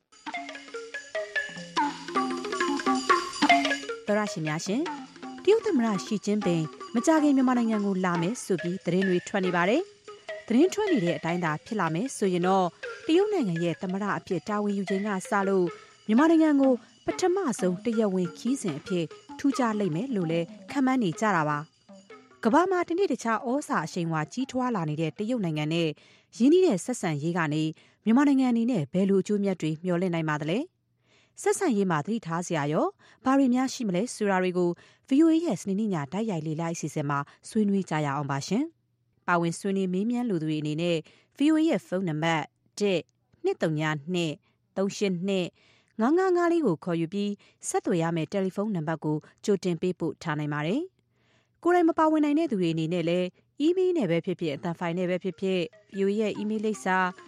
သောရရှိများရှင်တရုတ်သမ္မတရှီကျင်းပင်မကြာခင်မြန်မာနိုင်ငံကိုလာမယ်ဆိုပြီးသတင်းတွေထွက်နေပါတယ်။သတင်းထွက်နေတဲ့အတိုင်းသာဖြစ်လာမယ်ဆိုရင်တော့တရုတ်နိုင်ငံရဲ့သမ္မတအဖြစ်တာဝန်ယူခြင်းကစလို့မြန်မာနိုင်ငံကိုပထမဆုံးတရားဝင်ခီးစဉ်အဖြစ်ထူးခြားလိမ့်မယ်လို့လည်းခန့်မှန်းနေကြတာပါ။ကမ္ဘာမှာဒီနေ့တခြားဩစာအရှိန်အဝါကြီးထွားလာနေတဲ့တရုတ်နိုင်ငံနဲ့ရင်းနှီးတဲ့ဆက်ဆံရေးကနေမြန်မာနိုင်ငံအနေနဲ့ဘယ်လိုအကျိုးမြတ်တွေမျှော်လင့်နိုင်ပါသလဲ။ဆက်ဆံရေးမှာသတိထားစရာရောဘာတွေများရှိမလဲဆိုတာတွေကို VOA ရဲ့စနေနေ့ညတိုက်ရိုက်လေ့လာအစီအစဉ်မှာဆွေးနွေးကြရအောင်ပါရှင်။ပါဝင်ဆွေးနွေးမေးမြန်းလူတွေအနေနဲ့ VOA ရဲ့ဖုန်းနံပါတ်1-232-382-999လေးကိုခေါ်ယူပြီးဆက်သွယ်ရမယ့်တယ်လီဖုန်းနံပါတ်ကိုကြိုတင်ပေးပို့ထားနိုင်ပါတယ်။ကိုယ်တိုင်မပါဝင်နိုင်တဲ့သူတွေအနေနဲ့လည်း email နဲ့ပဲဖြစ်ဖြစ်အသံဖိုင်နဲ့ပဲဖြစ်ဖြစ် VOA ရဲ့ email လိပ်စာ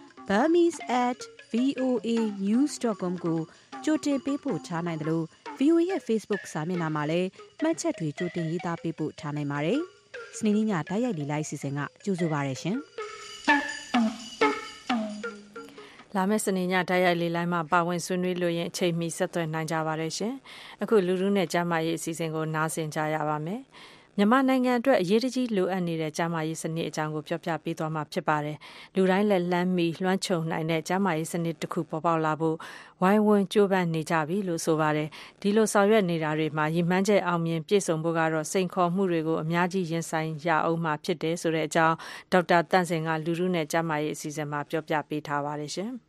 burmese@voanews.com ကိုကြိုတင်ပေးပို့ထားနိုင်တယ်လို့ VOA ရဲ့ Facebook စာမျက်နှာမှာလည်းမှတ်ချက်တွေကြိုတင်ရေးသားပေးပို့ထားနိုင်ပါတယ်။စနေနေ့ညတိုက်ရိုက်လေ့လာအစီအစဉ်ကကြိုဆိုပါရရှင်။လာမယ့်စနေညတိုက်ရိုက်လေးလိုင်းမှာပါဝင်ဆွေးနွေးလို့ရင်အချိန်မီဆက်သွယ်နိုင်ကြပါတယ်ရှင်။အခုလူလူနဲ့ကျမရေးအစီအစဉ်ကိုနားဆင်ကြရပါမယ်။မြန်မာနိုင်ငံအတွက်အရေးတကြီးလိုအပ်နေတဲ့ကျမရေးစနစ်အကြောင်းကိုပြောပြပေးသွားမှာဖြစ်ပါတယ်။လူတိုင်းလက်လန်းမီလွှမ်းခြုံနိုင်တဲ့ကျမရေးစနစ်တစ်ခုပေါ်ပေါက်လာဖို့ဝိုင်းဝန်းကြိုးပမ်းနေကြပြီလို့ဆိုပါတယ်။ဒီလိုဆောင်ရွက်နေတာတွေမှာရည်မှန်းချက်အောင်မြင်ပြည့်စုံဖို့ကတော့စိန်ခေါ်မှုတွေကိုအများကြီးရင်ဆိုင်ရအောင်မှာဖြစ်တယ်ဆိုတဲ့အကြောင်းဒေါက်တာတန့်စင်ကလူလူနဲ့ကျမရေးအစီအစဉ်မှာပြောပြပေးထားပါတယ်ရှင်။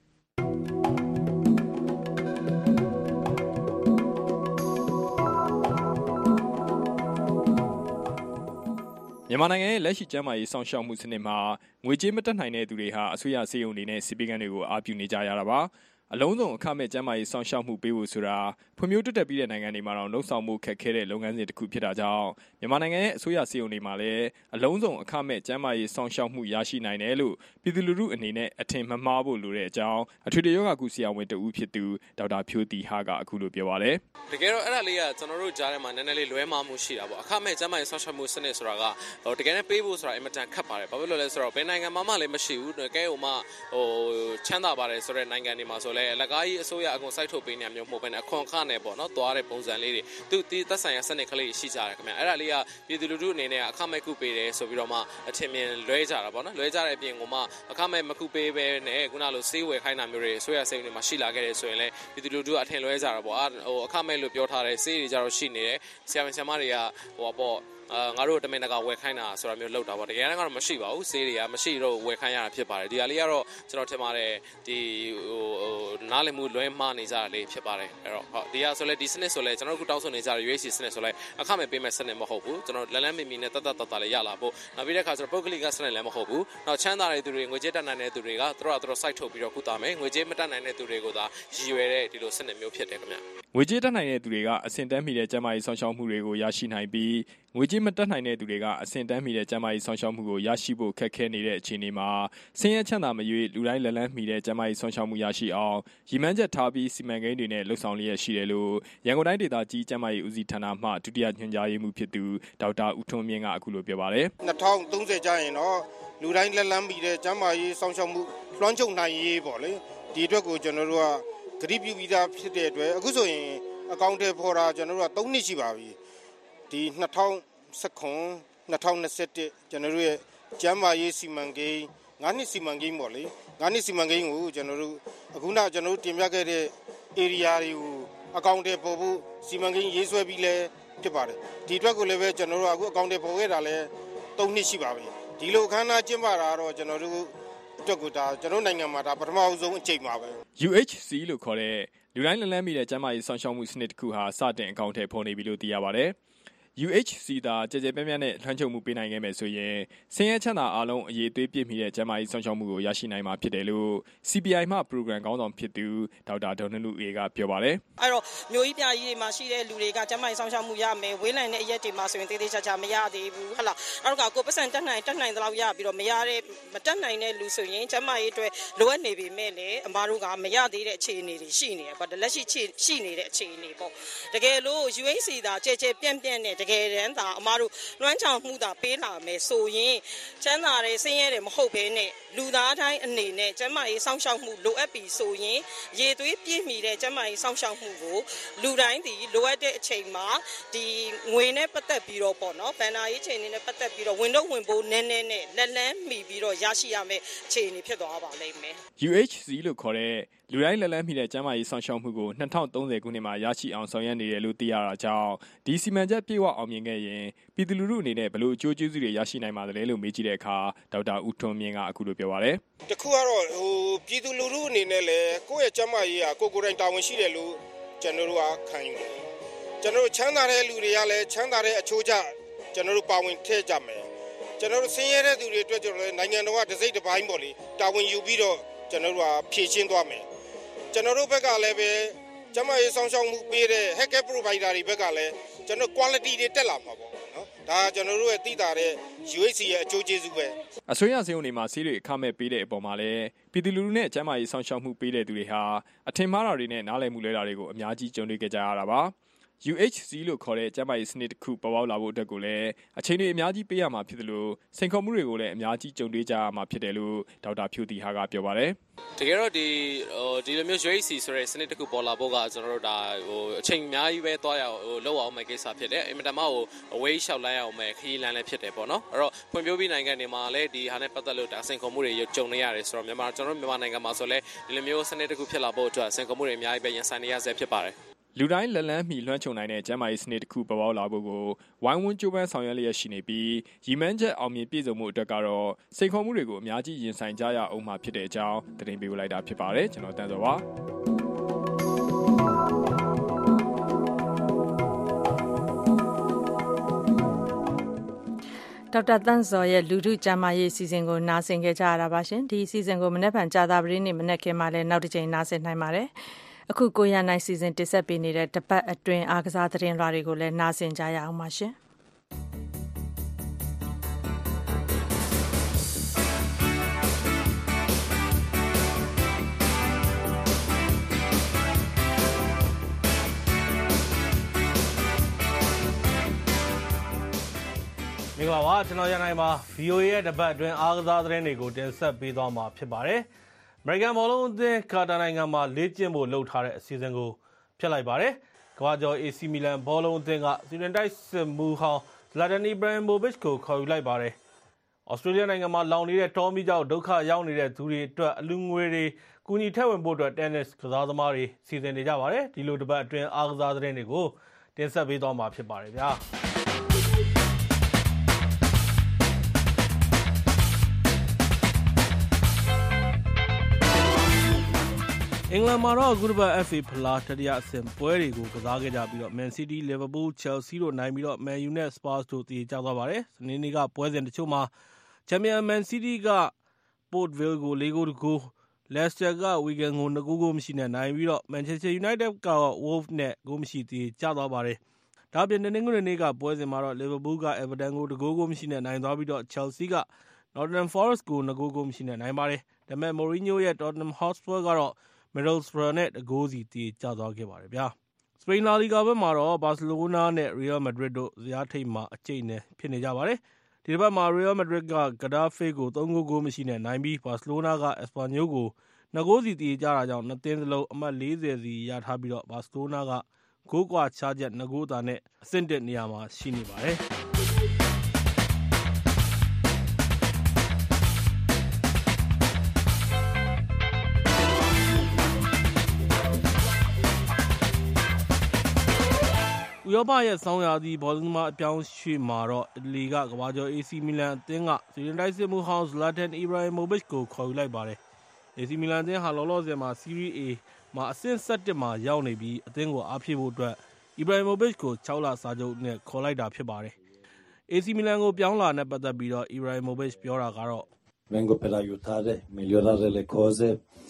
မြန်မာနိုင်ငံရဲ့လက်ရှိကျန်းမာရေးစောင့်ရှောက်မှုစနစ်မှာငွေကြေးမတက်နိုင်တဲ့သူတွေဟာအစိုးရစေယုံတွေနဲ့စစ်ပေးကမ်းတွေကိုအားပြုနေကြရတာပါအလုံးစုံအခမဲ့ကျန်းမာရေးစောင့်ရှောက်မှုပေးဖို့ဆိုတာဖွံ့ဖြိုးတိုးတက်ပြီးတဲ့နိုင်ငံတွေမှာတော့နှုတ်ဆောင်မှုခက်ခဲတဲ့လုပ်ငန်းစဉ်တစ်ခုဖြစ်တာကြောင့်မြန်မာနိုင်ငံရဲ့အစိုးရစေယုံတွေမှာလည်းအလုံးစုံအခမဲ့ကျန်းမာရေးစောင့်ရှောက်မှုရရှိနိုင်တယ်လို့ပြည်သူလူထုအနေနဲ့အထင်မမှားဖို့လိုတဲ့အကြောင်းအထွေထွေယောဂကုဆရာဝန်တဦးဖြစ်သူဒေါက်တာဖြိုးတီဟာကအခုလိုပြောပါတယ်တကယ်တော့အဲ့ဒါလေးကကျွန်တော်တို့ကြားထဲမှာနည်းနည်းလေးလွဲမှားမှုရှိတာပေါ့အခမဲ့ကျန်းမာရေးစောင့်ရှောက်မှုစနစ်ဆိုတာကတကယ်နဲ့ပေးဖို့ဆိုတာအင်မတန်ခက်ပါတယ်ဘာဖြစ်လို့လဲဆိုတော့ဘယ်နိုင်ငံမှလည်းမရှိဘူးတကယ်ဟိုမှချမ်းသာပါတယ်ဆိုတဲ့နိုင်ငံတွေမှာဆိုလဲအလကားကြီးအစိုးရအကုန်စိုက်ထုတ်ပေးနေမျိုးမဟုတ်ဘဲနဲ့အခွန်အခနဲ့ပေါ့နော်သွားတဲ့ပုံစံလေးတွေသူဒီသက်ဆိုင်ရာစနစ်ကလေးရှိကြတယ်ခင်ဗျအဲ့ဒါလေးကပြည်သူလူထုအနေနဲ့အခမဲ့ကုပေးတယ်ဆိုပြီးတော့မှအထင်မြင်လွဲကြတာပေါ့နော်လွဲကြတဲ့အပြင်ကမှအခမဲ့မကုပေးပဲနဲ့ခုနလိုဆေးဝယ်ခိုင်းတာမျိုးတွေအစိုးရစိတ်တွေမှာရှိလာခဲ့တယ်ဆိုရင်လည်းပြည်သူလူထုအထင်လွဲကြတာပေါ့အခမဲ့လို့ပြောထားတဲ့ဆေးတွေကြတော့ရှိနေတယ်ဆရာဝန်ဆရာမတွေကဟိုပေါ့ငါတို့တမင်တကာဝယ်ခိုင်းတာဆိုတာမျိုးလောက်တာပေါ့တကယ်ကတော့မရှိပါဘူးဆေးတွေကမရှိတော့ဝယ်ခိုင်းရတာဖြစ်ပါတယ်ဒီဟာလေးကတော့ကျွန်တော်ထင်ပါတယ်ဒီနားလည်မှုလွဲမှားနေကြတာလေးဖြစ်ပါတယ်အဲ့တော့ဟုတ်ဒီဟာဆိုလဲဒီစနစ်ဆိုလဲကျွန်တော်တို့တောင်းဆိုနေကြတဲ့ UAC စနစ်ဆိုလဲအခမဲ့ပေးမဲ့စနစ်မဟုတ်ဘူးကျွန်တော်လမ်းမီနဲ့တတ်လေးရလာဖို့နောက်ပြီးတဲ့အခါကျတော့ပုဂ္ဂလိကစနစ်လည်းမဟုတ်ဘူးနောက်ချမ်းသာတဲ့သူတွေငွေကြေးတက်နိုင်တဲ့သူတွေကသူတို့စိုက်ထုတ်ပြီးတော့ကုသမယ်ငွေကြေးမတက်နိုင်တဲ့သူတွေကိုသာရည်ရွယ်တဲ့ဒီလိုစနစ်မျိုးဖြစ်တယ်ခင်ဗျငွေကြေးတက်နိုင်တဲ့သူတွေကအဆင့်တန်းမီတဲ့ကျန်းမာရေးဆောင်ရှောက်မှုတွေကိုရရှိနိုင်ပြီးငွေကြေးမတက်နိုင်တဲ့သူတွေကအဆင့်တန်းမီတဲ့ကျန်းမာရေးဆောင်ရှောက်မှုကိုရရှိဖို့ခက်ခဲနေတဲ့အခြေအနေမှာဆင်းရဲချမ်းသာမရွေးလူတိုင်းလက်လန်းမီတဲ့ကျန်းမာရေးဆောင်ရှောက်မှုရရှိအောင်ရည်မှန်းချက်ထားပြီးစီမံကိန်းတွေနဲ့လှုပ်ဆောင်လျက်ရှိတယ်လို့ရန်ကုန်တိုင်းဒေသကြီးကျန်းမာရေးဦးစီးဌာနမှဒုတိယညွှန်ကြားရေးမှူးဖြစ်သူဒေါက်တာဦးထွန်းမြင့်ကအခုလိုပြောပါတယ် 2030ကျရင်တော့လူတိုင်းလက်လန်းမီတဲ့ကျန်းမာရေးဆောင်ရှောက်မှုလွှမ်းခြုံနိုင်ရေးပေါ့လေဒီအတွက်ကိုကျွန်တော်တို့ကဂရုပြုပြီးသားဖြစ်တဲ့အတွက်အခုဆိုရင်အကောင့်တွေဖော်တာကျွန်တော်တို့က3နှစ်ရှိပါပြီဒီ2019 2021ကျွန်တော်တို့ရဲ့ကျန်းမာရေးစီမံကိန်း9နှစ်စီမံကိန်းပေါ့လေ9နှစ်စီမံကိန်းကိုကျွန်တော်တို့အခုနကျွန်တော်တို့တင်ပြခဲ့တဲ့ area တွေကိုအကောင့်တွေပေါ်ဖို့စီမံကိန်းရေးဆွဲပြီးလဲဖြစ်ပါတယ်ဒီအတွက်ကိုလည်းပဲကျွန်တော်တို့အခုအကောင့်တွေပေါ်ခဲ့တာလဲ3နှစ်ရှိပါပြီဒီလိုခန်းနာကျင်းပတာတော့ကျွန်တော်တို့အတွက်ကိုဒါကျွန်တော်နိုင်ငံမှာဒါပထမဆုံးအချိန်ပါပဲ UHC လို့ခေါ်တဲ့လူတိုင်းလက်လန်းမိတဲ့ကျန်းမာရေးဆောင်ရှောက်မှုစနစ်တစ်ခုဟာစတင်အကောင့်ထဲပေါ်နေပြီလို့သိရပါတယ်UHC သာကြကြပြန့်ပြန့်နဲ့လှမ်းချုပ်မှုပေးနိုင်ခဲ့မယ်ဆိုရင်ဆင်းရဲချမ်းသာအားလုံးအရေးသွေးပြည့်မီတဲ့ကျန်းမာရေးဆောင်ရှောက်မှုကိုရရှိနိုင်မှာဖြစ်တယ်လို့ CPI မှ program ခေါင်းဆောင်ဖြစ်သူဒေါက်တာဒေါ်နုနုအေကပြောပါတယ်အဲ့တော့မျိုးကြီးပြကြီးတွေမှာရှိတဲ့လူတွေကကျန်းမာရေးဆောင်ရှောက်မှုရမယ်ဝေးနိုင်တဲ့အရက်တွေမှာဆိုရင်သေးသေးချာချာမရသေးဘူးဟုတ်လားအဲ့တော့ကိုပတ်စံတက်နိုင်တဲ့လောက်ရပြီးတော့မရတဲ့မတက်နိုင်တဲ့လူဆိုရင်ကျန်းမာရေးအတွက်လိုအပ်နေပြီမဲ့လေအမားတို့ကမရသေးတဲ့အခြေအနေတွေရှိနေတယ်ပေါ့လက်ရှိရှိနေတဲ့အခြေအနေပေါ့တကယ်လို့ UHC သာကြကြပြန့်ပြန့်နဲ့တကယ်တမ်းသာအမားတို့လွှမ်းချောင်မှုသာပေးလာမယ်ဆိုရင်ချမ်းသာတဲ့ဆင်းရဲတယ်မဟုတ်ဘဲနဲ့လူသားတိုင်းအနေနဲ့ကျန်းမာရေးစောင့်ရှောက်မှုလိုအပ်ပြီဆိုရင်ရေသွေးပြည့်မီတဲ့ကျန်းမာရေးစောင့်ရှောက်မှုကိုလူတိုင်းဒီလိုအပ်တဲ့အချိန်မှာဒီငွေနဲ့ပတ်သက်ပြီးတော့ပေါ့နော်ဘဏ္ဍာရေးချိန်တွေနဲ့ပတ်သက်ပြီးတော့ဝင်တော့ဝင်ဖို့နည်းနည်းနဲ့လက်လန်းမိပြီးတော့ရရှိရမယ့်အခြေအနေဖြစ်သွားပါလိမ့်မယ် UHC လို့ခေါ်တဲ့လူတိုင်းလက်လန်းမိတဲ့ကျန်းမာရေးဆောင်ရှောက်မှုကို2030ခုနှစ်မှာရရှိအောင်ဆောင်ရွက်နေတယ်လို့သိရတာကြောင့်ဒီစီမံချက်ပြေဝအောင်မြင်ခဲ့ရင်ပြည်သူလူထုအနေနဲ့ဘယ်လိုအကျိုးကျေးဇူးတွေရရှိနိုင်မှာလဲလို့မေးကြည့်တဲ့အခါဒေါက်တာဦးထွန်းမြင့်ကအခုလိုပြောပါတယ်တခုကတော့ပြည်သူလူထုအနေနဲ့လည်းကိုယ့်ရဲ့ကျန်းမာရေးကကိုယ်တိုင်တာဝန်ရှိတယ်လို့ကျွန်တော်တို့ကခံယူတယ်ကျွန်တော်တို့ချမ်းသာတဲ့လူတွေကလည်းချမ်းသာတဲ့အချိုးကျကျွန်တော်တို့ပါဝင်ထည့်ကြမယ်ကျွန်တော်တို့ဆင်းရဲတဲ့သူတွေအတွက်ကျွန်တော်တို့နိုင်ငံတော်ကတစ်စိတ်တစ်ပိုင်းပေါ့လေတာဝန်ယူပြီးတော့ကျွန်တော်တို့ကဖြည့်ရှင်းသွားမယ်ကျွန်တော်တို့ဘက်ကလည်းပဲကျန်းမာရေးဆောင်ရှောက်မှုပေးတဲ့ healthcare provider တွေဘက်ကလည်းကျွန်တော် quality တွေတက်လာမှာပေါ့နော်ဒါကျွန်တော်တို့ရဲ့သိတာတဲ့ UHC ရဲ့အကျိုးကျေးဇူးပဲအစိုးရစေုံတွေမှာဆေးတွေအခမဲ့ပေးတဲ့အပေါ်မှာလည်းပြည်သူလူထုနဲ့ကျန်းမာရေးဆောင်ရှောက်မှုပေးတဲ့သူတွေဟာအထင်မှားတာတွေနဲ့နားလည်မှုလွဲတာတွေကိုအများကြီးကြုံတွေ့ကြရတာပါ UHC လို့ခေါ်တဲ့ကျန်းမာရေးစနစ်တစ်ခုပေါ်ပေါက်လာဖို့အတွက်ကိုလည်းအချိန်တွေအများကြီးပေးရမှာဖြစ်တယ်လို့စိန်ခေါ်မှုတွေကိုလည်းအများကြီးကြုံတွေ့ကြရမှာဖြစ်တယ်လို့ဒေါက်တာဖြူတီဟာကပြောပါတယ်တကယ်တော့ဒီလိုမျိုး UHC ဆိုတဲ့စနစ်တစ်ခုပေါ်လာဖို့ကကျွန်တော်တို့ဒါအချိန်အများကြီးပဲတွားရလောက်အောင်မယ့်ကိစ္စဖြစ်တယ်အင်မတန်မှအဝေးလျှောက်လိုက်အောင်မယ့်ခရီးလမ်းလည်းဖြစ်တယ်ပေါ့နော်အဲ့တော့ဖွံ့ဖြိုးပြီးနိုင်ငံတွေမှာလည်းဒီဟာနဲ့ပတ်သက်လို့ဒါစိန်ခေါ်မှုတွေကြုံနေရတယ်ဆိုတော့ကျွန်တော်တို့မြန်မာနိုင်ငံမှာဆိုလည်းဒီလိုမျိုးစနစ်တစ်ခုဖြစ်လာဖို့အတွက်စိန်ခေါ်မှုတွေအများကြီးပဲရင်ဆိုင်နေရဆဲဖြစ်ပါတယ်လူတိုင်းလက်လန်းမီလွှမ်းခြုံနိုင်တဲ့ကျန်းမာရေးစနစ်တစ်ခုပေါ်ပေါက်လာဖို့ကိုဝိုင်းဝန်းကြိုးပမ်းဆောင်ရွက်လျက်ရှိနေပြီးရည်မှန်းချက်အောင်မြင်ပြည့်စုံမှုအတွက်ကတော့စိန်ခေါ်မှုတွေကိုအများကြီးရင်ဆိုင်ကြရအောင်မှာဖြစ်တဲ့အကြောင်းသတင်းပေးလိုက်တာဖြစ်ပါတယ်ကျွန်တော်တန်းစောပါဒေါက်တာတန်းစောရဲ့လူထုကျန်းမာရေးအစီအစဉ်ကိုနားဆင်ကြရတာပါရှင်ဒီအစီအစဉ်ကိုမနေ့ကကြာသပတေးနေ့မနက်ခင်းမှာလည်းနောက်တစ်ချိန်နားဆင်နိုင်ပါတယ်အခုကိုရနိုင်စီစဉ်တင်ဆက်ပေးနေတဲ့တပတ်အတွင်းအားကစားသတင်းလွှာတွေကိုလည်းနားဆင်ကြရအောင်ပါရှင်မင်္ဂလာပါကျွန်တော်ရနိုင်ပါ VOA ရဲ့တပတ်အတွင်းအားကစားသတင်းတွေကိုတင်ဆက်ပေးသွားမှာဖြစ်ပါတယ်အမေရိကန်ဘောလုံးအသင်းကာတာနိုင်ငံမှာလေ့ကျင့်ဖို့လှုပ်ထားတဲ့အစီအစဉ်ကိုဖျက်လိုက်ပါတယ်။ကမ္ဘာကျော် AC မီလန်ဘောလုံးအသင်းကစီဒန်တိုက်စစ်မှုဟောင်း Zlatan Ibrahimovic ကိုခေါ်ယူလိုက်ပါတယ်။ဩစတြေးလျနိုင်ငံမှာလောင်နေတဲ့တောမီးကြောင့်ဒုက္ခရောက်နေတဲ့သူတွေအတွက်အလူငွေတွေကူညီထည့်ဝင်ဖို့အတွက် tennis ကစားသမားတွေစီစဉ်နေကြပါတယ်။ဒီလိုတပတ်အတွင်းအားကစားသတင်းတွေကိုတင်ဆက်ပေးသွားမှာဖြစ်ပါတယ်ဗျာ။အင်္ဂလန်မှာတော့အခုတစ်ပတ် FA ဖလားတတိယအဆင့်ပွဲတွေကိုကစားခဲ့ကြပြီးတော့ Man City, Liverpool, Chelsea တို့နိုင်ပြီးတော့ Man U နဲ့ Spurs တို့တည်ကြသွားပါတယ်။စနေနေ့ကပွဲစဉ်တချို့မှာချန်ပီယံ Man City က Port Vale ကို4-0 လက်စတာကဝီဂန်ကို2 ဂိုးမရှိနဲ့နိုင်ပြီးတော့ Manchester United က Wolves နဲ့ဂိုးမရှိသေးကျသွားပါတယ်။ဒါ့အပြင်တနင်္ဂနွေနေ့ကပွဲစဉ်မှာတော့ Liverpool က Everton ကို2 ဂိုးမရှိနဲ့နိုင်သွားပြီးတော့ Chelsea က Nottingham Forest ကို2 ဂိုးမရှိနဲ့နိုင်ပါတယ်။ဒါပေမဲ့ Mourinho ရဲ့ Tottenham Hotspur ကတော့ Middlesbrough နဲ့2 ဂိုးစီသေးကျသွားခဲ့ပါတယ်ဗျာ။စပိန်လာလီဂါဘက်မှာတော့ Barcelona နဲ့ Real Madrid တို့ဇယားထိပ်မှာအကျိတ်နဲ့ဖြစ်နေကြပါတယ်။ဒီတစ်ပတ်မှာ Real Madrid က Getafe ကို3 ဂိုးမရှိနဲ့နိုင်ပြီး Barcelona က Espanyol ကို2 ဂိုးစီသေးကြတာကြောင့်2 သင်းစလုံးအမှတ်40စီရထားပြီးတော့ Barcelona ကဂိုးကွာခြားချက်2 ဂိုးသာနဲ့အဆင့်1နေရာမှာရှိနေပါတယ်။ဥရောပရဲ့ဆောင်းရာသီဘောလုံးသမားအပြောင်းအရွှေ့မှာတော့အီတလီကကမ္ဘာကျော် AC မီလန်အသင်းကဆွီဒင်တိုက်စစ်မှူးဟောင်း Zlatan Ibrahimovic ကိုခေါ်ယူလိုက်ပါတယ်။ AC မီလန်အသင်းဟာလောလောဆယ်မှာ Serie A မှာအဆင့်17မှာရောက်နေပြီးအသင်းကိုအားဖြည့်ဖို့အတွက် Ibrahimovic ကို6 လစာချုပ်နဲ့ခေါ်လိုက်တာဖြစ်ပါတယ်။ AC မီလန်ကိုပြောင်းလာတဲ့ပတ်သက်ပြီးတော့ Ibrahimovic ပြောတာကတော့ Vengo per aiutare migliorare le cose.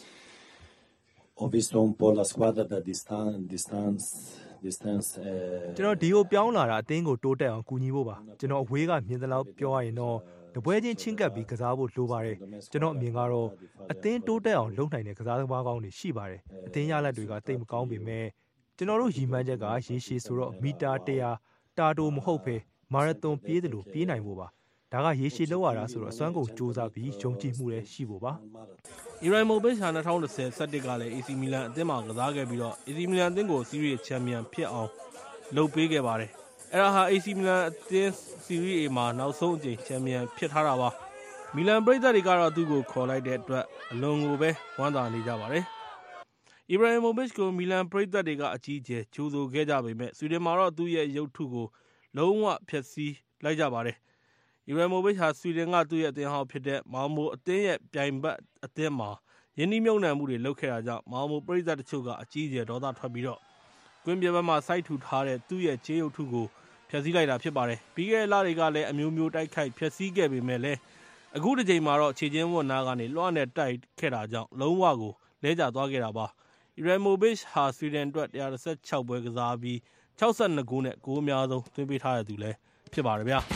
Ho visto un po' la squadra da distance ကျွန်တော်ဒီကိုပြောင်းလာတာအသင်းကိုတိုးတက်အောင်ကူညီဖို့ပါကျွန်တော်အဝေးကမြင်သလောက်ပြောရရင်တော့တပွဲချင်းချင်းကပ်ပြီးကစားဖို့လိုပါတယ်ကျွန်တော်အမြင်ကတော့အသင်းတိုးတက်အောင်လုပ်နိုင်တဲ့ကစားသမားကောင်းတွေရှိပါတယ်အသင်းရလဒ်တွေကတိတ်မကောင်းပေမဲ့ကျွန်တော်တို့ရည်မှန်းချက်ကရေရှည်ဆိုတော့မီတာ100တာတိုမဟုတ်ပဲမာရသွန်ပြေးတယ်လို့ပြေးနိုင်ဖို့ပါဒါကရေရှည်လောက်ရတာဆိုတော့အစွမ်းကုန်စူးစမ်းပြီးယုံကြည်မှုလည်းရှိဖို့ပါ Ibrahimovic ဟာ2010 ကလည်း AC မီလန်အသင်းမှာကစားခဲ့ပြီးတော့ AC မီလန်အသင်းကို Serie A ချန်ပီယံဖြစ်အောင်လုပ်ပေးခဲ့ပါတယ်။အဲ့ဒါဟာ AC မီလန်အသင်း Serie A မှာနောက်ဆုံးအကြိမ်ချန်ပီယံဖြစ်ထားတာပါ။မီလန်ပရိသတ်တွေကတော့သူ့ကိုခေါ်လိုက်တဲ့အတွက်အလွန်ကိုပဲဝမ်းသာနေကြပါတယ်။ Ibrahimovic ကိုမီလန်ပရိသတ်တွေကအကြီးအကျယ်ကြိုဆိုခဲ့ကြပေမဲ့ဆွီဒင်မှာတော့သူ့ရဲ့ရုပ်ထုကိုလုံးဝဖျက်ဆီးလိုက်ကြပါတယ်။ Ibrahimovic ဟာဆွီဒင်ကသူ့ရဲ့အသင်းဟောင်းဖြစ်တဲ့မောင်မိုအသင်းရဲ့ပြိုင်ဘက်အသင်းမှာယင်းနှိမ့်မြုပ်နှံမှုတွေလုပ်ခဲ့တာကြောင့်မောင်မိုပရိသတ်တချို့ကအကြီးအကျယ်ဒေါသထွက်ပြီးတော့ကွင်းပြဘက်မှာစိုက်ထူထားတဲ့သူ့ရဲ့ခြေရုပ်ထုကိုဖျက်ဆီးလိုက်တာဖြစ်ပါတယ်။ပြီးခဲ့တဲ့လတွေကလည်းအမျိုးမျိုးတိုက်ခိုက်ဖျက်ဆီးခဲ့ပေမဲ့လည်းအခုတစ်ချိန်မှာတော့ခြေချင်းဝတ်နာကနေလွှတ်နဲ့တိုက်ခဲ့တာကြောင့်လုံးဝကိုလဲကျသွားခဲ့တာပါ။ Ibrahimovic ဟာဆွီဒင်အတွက်116ပွဲကစားပြီး62ဂိုးနဲ့ဂိုးအများဆုံးသွင်းပေးထားတဲ့သူလည်းဖြစ်ပါတယ်ဗျာ။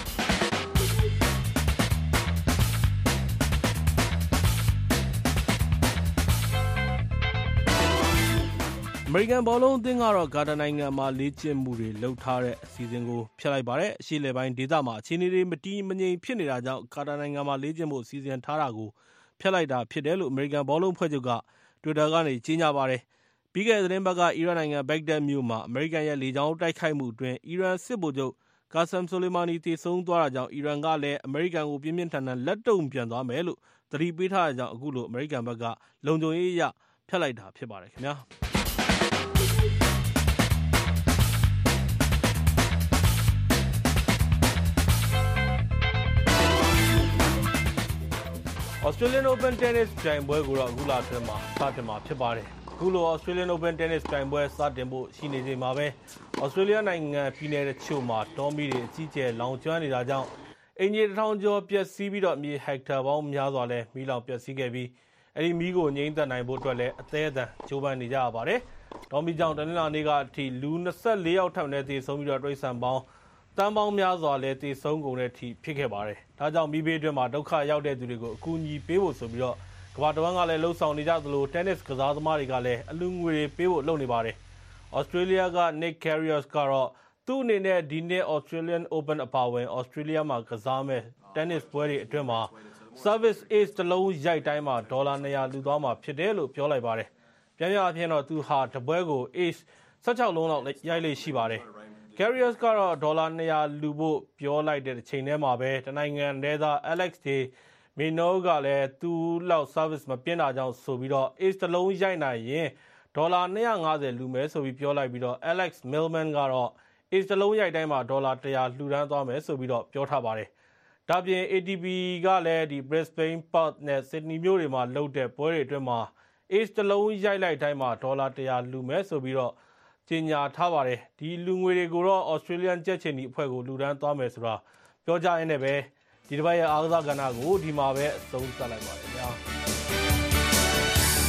အမေရိကန်ဘောလုံးအသင်းကတော့ဂါတာနိုင်ငံမှာလေ့ကျင့်မှုတွေလုပ်ထားတဲ့အစီအစဉ်ကိုဖျက်လိုက်ပါတယ်။အရှေ့လယ်ပိုင်းဒေသမှာအခြေအနေတွေမတည်မငြိမ်ဖြစ်နေတာကြောင့်ဂါတာနိုင်ငံမှာလေ့ကျင့်ဖို့အစီအစဉ်ထားတာကိုဖျက်လိုက်တာဖြစ်တယ်လို့အမေရိကန်ဘောလုံးဖွဲ့ချုပ်က Twitter ကနေကြေညာပါတယ်။ပြီးခဲ့တဲ့သတင်းပတ်ကအီရန်နိုင်ငံဘက်ဂဒက်မြို့မှာအမေရိကန်ရဲ့လေကြောင်းတိုက်ခိုက်မှုအတွင်းအီရန်စစ်ဗိုလ်ချုပ်Qasem Soleimani သေဆုံးသွားတာကြောင့်အီရန်ကလည်းအမေရိကန်ကိုပြင်းပြင်းထန်ထန်လက်တုံ့ပြန်သွားမယ်လို့သတိပေးထားတဲ့ကြောင့်အခုလိုအမေရိကန်ဘက်ကလုံခြုံရေးအရဖျက်လိုက်တာဖြစ်ပါတယ်ခင်ဗျာ။Australian Open Tennis ပြိုင်ပွဲကိုတော့အခုလအတွင်းမှာစတင်မှာဖြစ်ပါတယ်။အခုလို Australian Open Tennis ပြိုင်ပွဲစတင်ဖို့ရှိနေချိန်မှာပဲ Australia နိုင်ငံပြည်နယ်တချို့မှာတောမီးတွေအကြီးအကျယ်လောင်ကျွမ်းနေတာကြောင့်အင်ဂျီ1000ကျော်ပျက်စီးပြီးတော့မြေဟက်တာပေါင်းများစွာလည်းမီးလောင်ပျက်စီးခဲ့ပြီးအဲဒီမီးကိုငြိမ်းသက်နိုင်ဖို့အတွက်လည်းအသေးအံကြိုးပမ်းနေကြရပါတယ်။တောမီးကြောင့်တနင်္လာနေ့ကအထိလူ24ယောက်ထပ်မံသေဆုံးပြီးတော့တိရစ္ဆာန်ပေါင်းတန်းပေါင်းများစွာလည်းသေဆုံးကုန်တဲ့အထိဖြစ်ခဲ့ပါတယ်။ဒါကြောင့်မီးဘေးအတွင်းမှာဒုက္ခရောက်တဲ့သူတွေကိုအကူအညီပေးဖို့ဆိုပြီးတော့ကမ္ဘာတစ်ဝန်းကလည်းလှုံ့ဆော်နေကြသလို tennis ကစားသမားတွေကလည်းအလူငွေတွေပေးဖို့လုပ်နေပါတယ်။ Australia က Nick Kyrgios ကတော့သူ့အနေနဲ့ဒီနှစ် Australian Open အပါအဝင် Australia မှာကစားမဲ့ tennis ပွဲတွေအတွင်းမှာ service ace တစ်လုံးရိုက်တိုင်းမှာဒေါ်လာ200လူသွားမှာဖြစ်တယ်လို့ပြောလိုက်ပါတယ်။ပြန်ပြအဖြစ်တော့သူဟာတပွဲကို ace 16လုံးလောက်ရိုက်လေ့ရှိပါတယ်။ Kyrgios ကတော့ဒေါ်လာ200လူဖို့ပြောလိုက်တဲ့ချိန်ထဲမှာပဲတနိုင်ငံထဲသား Alex de Minaur ကလည်းသူ့လောက် service မပြင်းတာကြောင့်ဆိုပြီးတော့ ace တစ်လုံးရိုက်နိုင်ရင်ဒေါ်လာ250လူမယ်ဆိုပြီးပြောလိုက်ပြီးတော့ Alex Millman ကတော့ ace တစ်လုံးရိုက်တိုင်းမှာဒေါ်လာ100လှူဒန်းသွားမယ်ဆိုပြီးတော့ပြောထားပါတယ်။ဒါပြင် ATP ကလည်းဒီ Brisbane Perth နဲ့ Sydney မြို့တွေမှာလုပ်တဲ့ပွဲတွေအတွင်းမှာ ace တစ်လုံးရိုက်လိုက်တိုင်းမှာဒေါ်လာ100လူမယ်ဆိုပြီးတော့ကြေညာထားပါတယ်။ဒီလူငွေတွေကိုတော့ Australian ကြက်ချင်ဒီအဖွဲ့ကိုလူဒန်းသွားမယ်ဆိုတာပြောကြရင်းနဲ့ပဲဒီတစ်ပတ်ရဲ့အားကစားကဏ္ဍကိုဒီမှာပဲအဆုံးသတ်လိုက်ပါတယ်ခင်ဗျာ။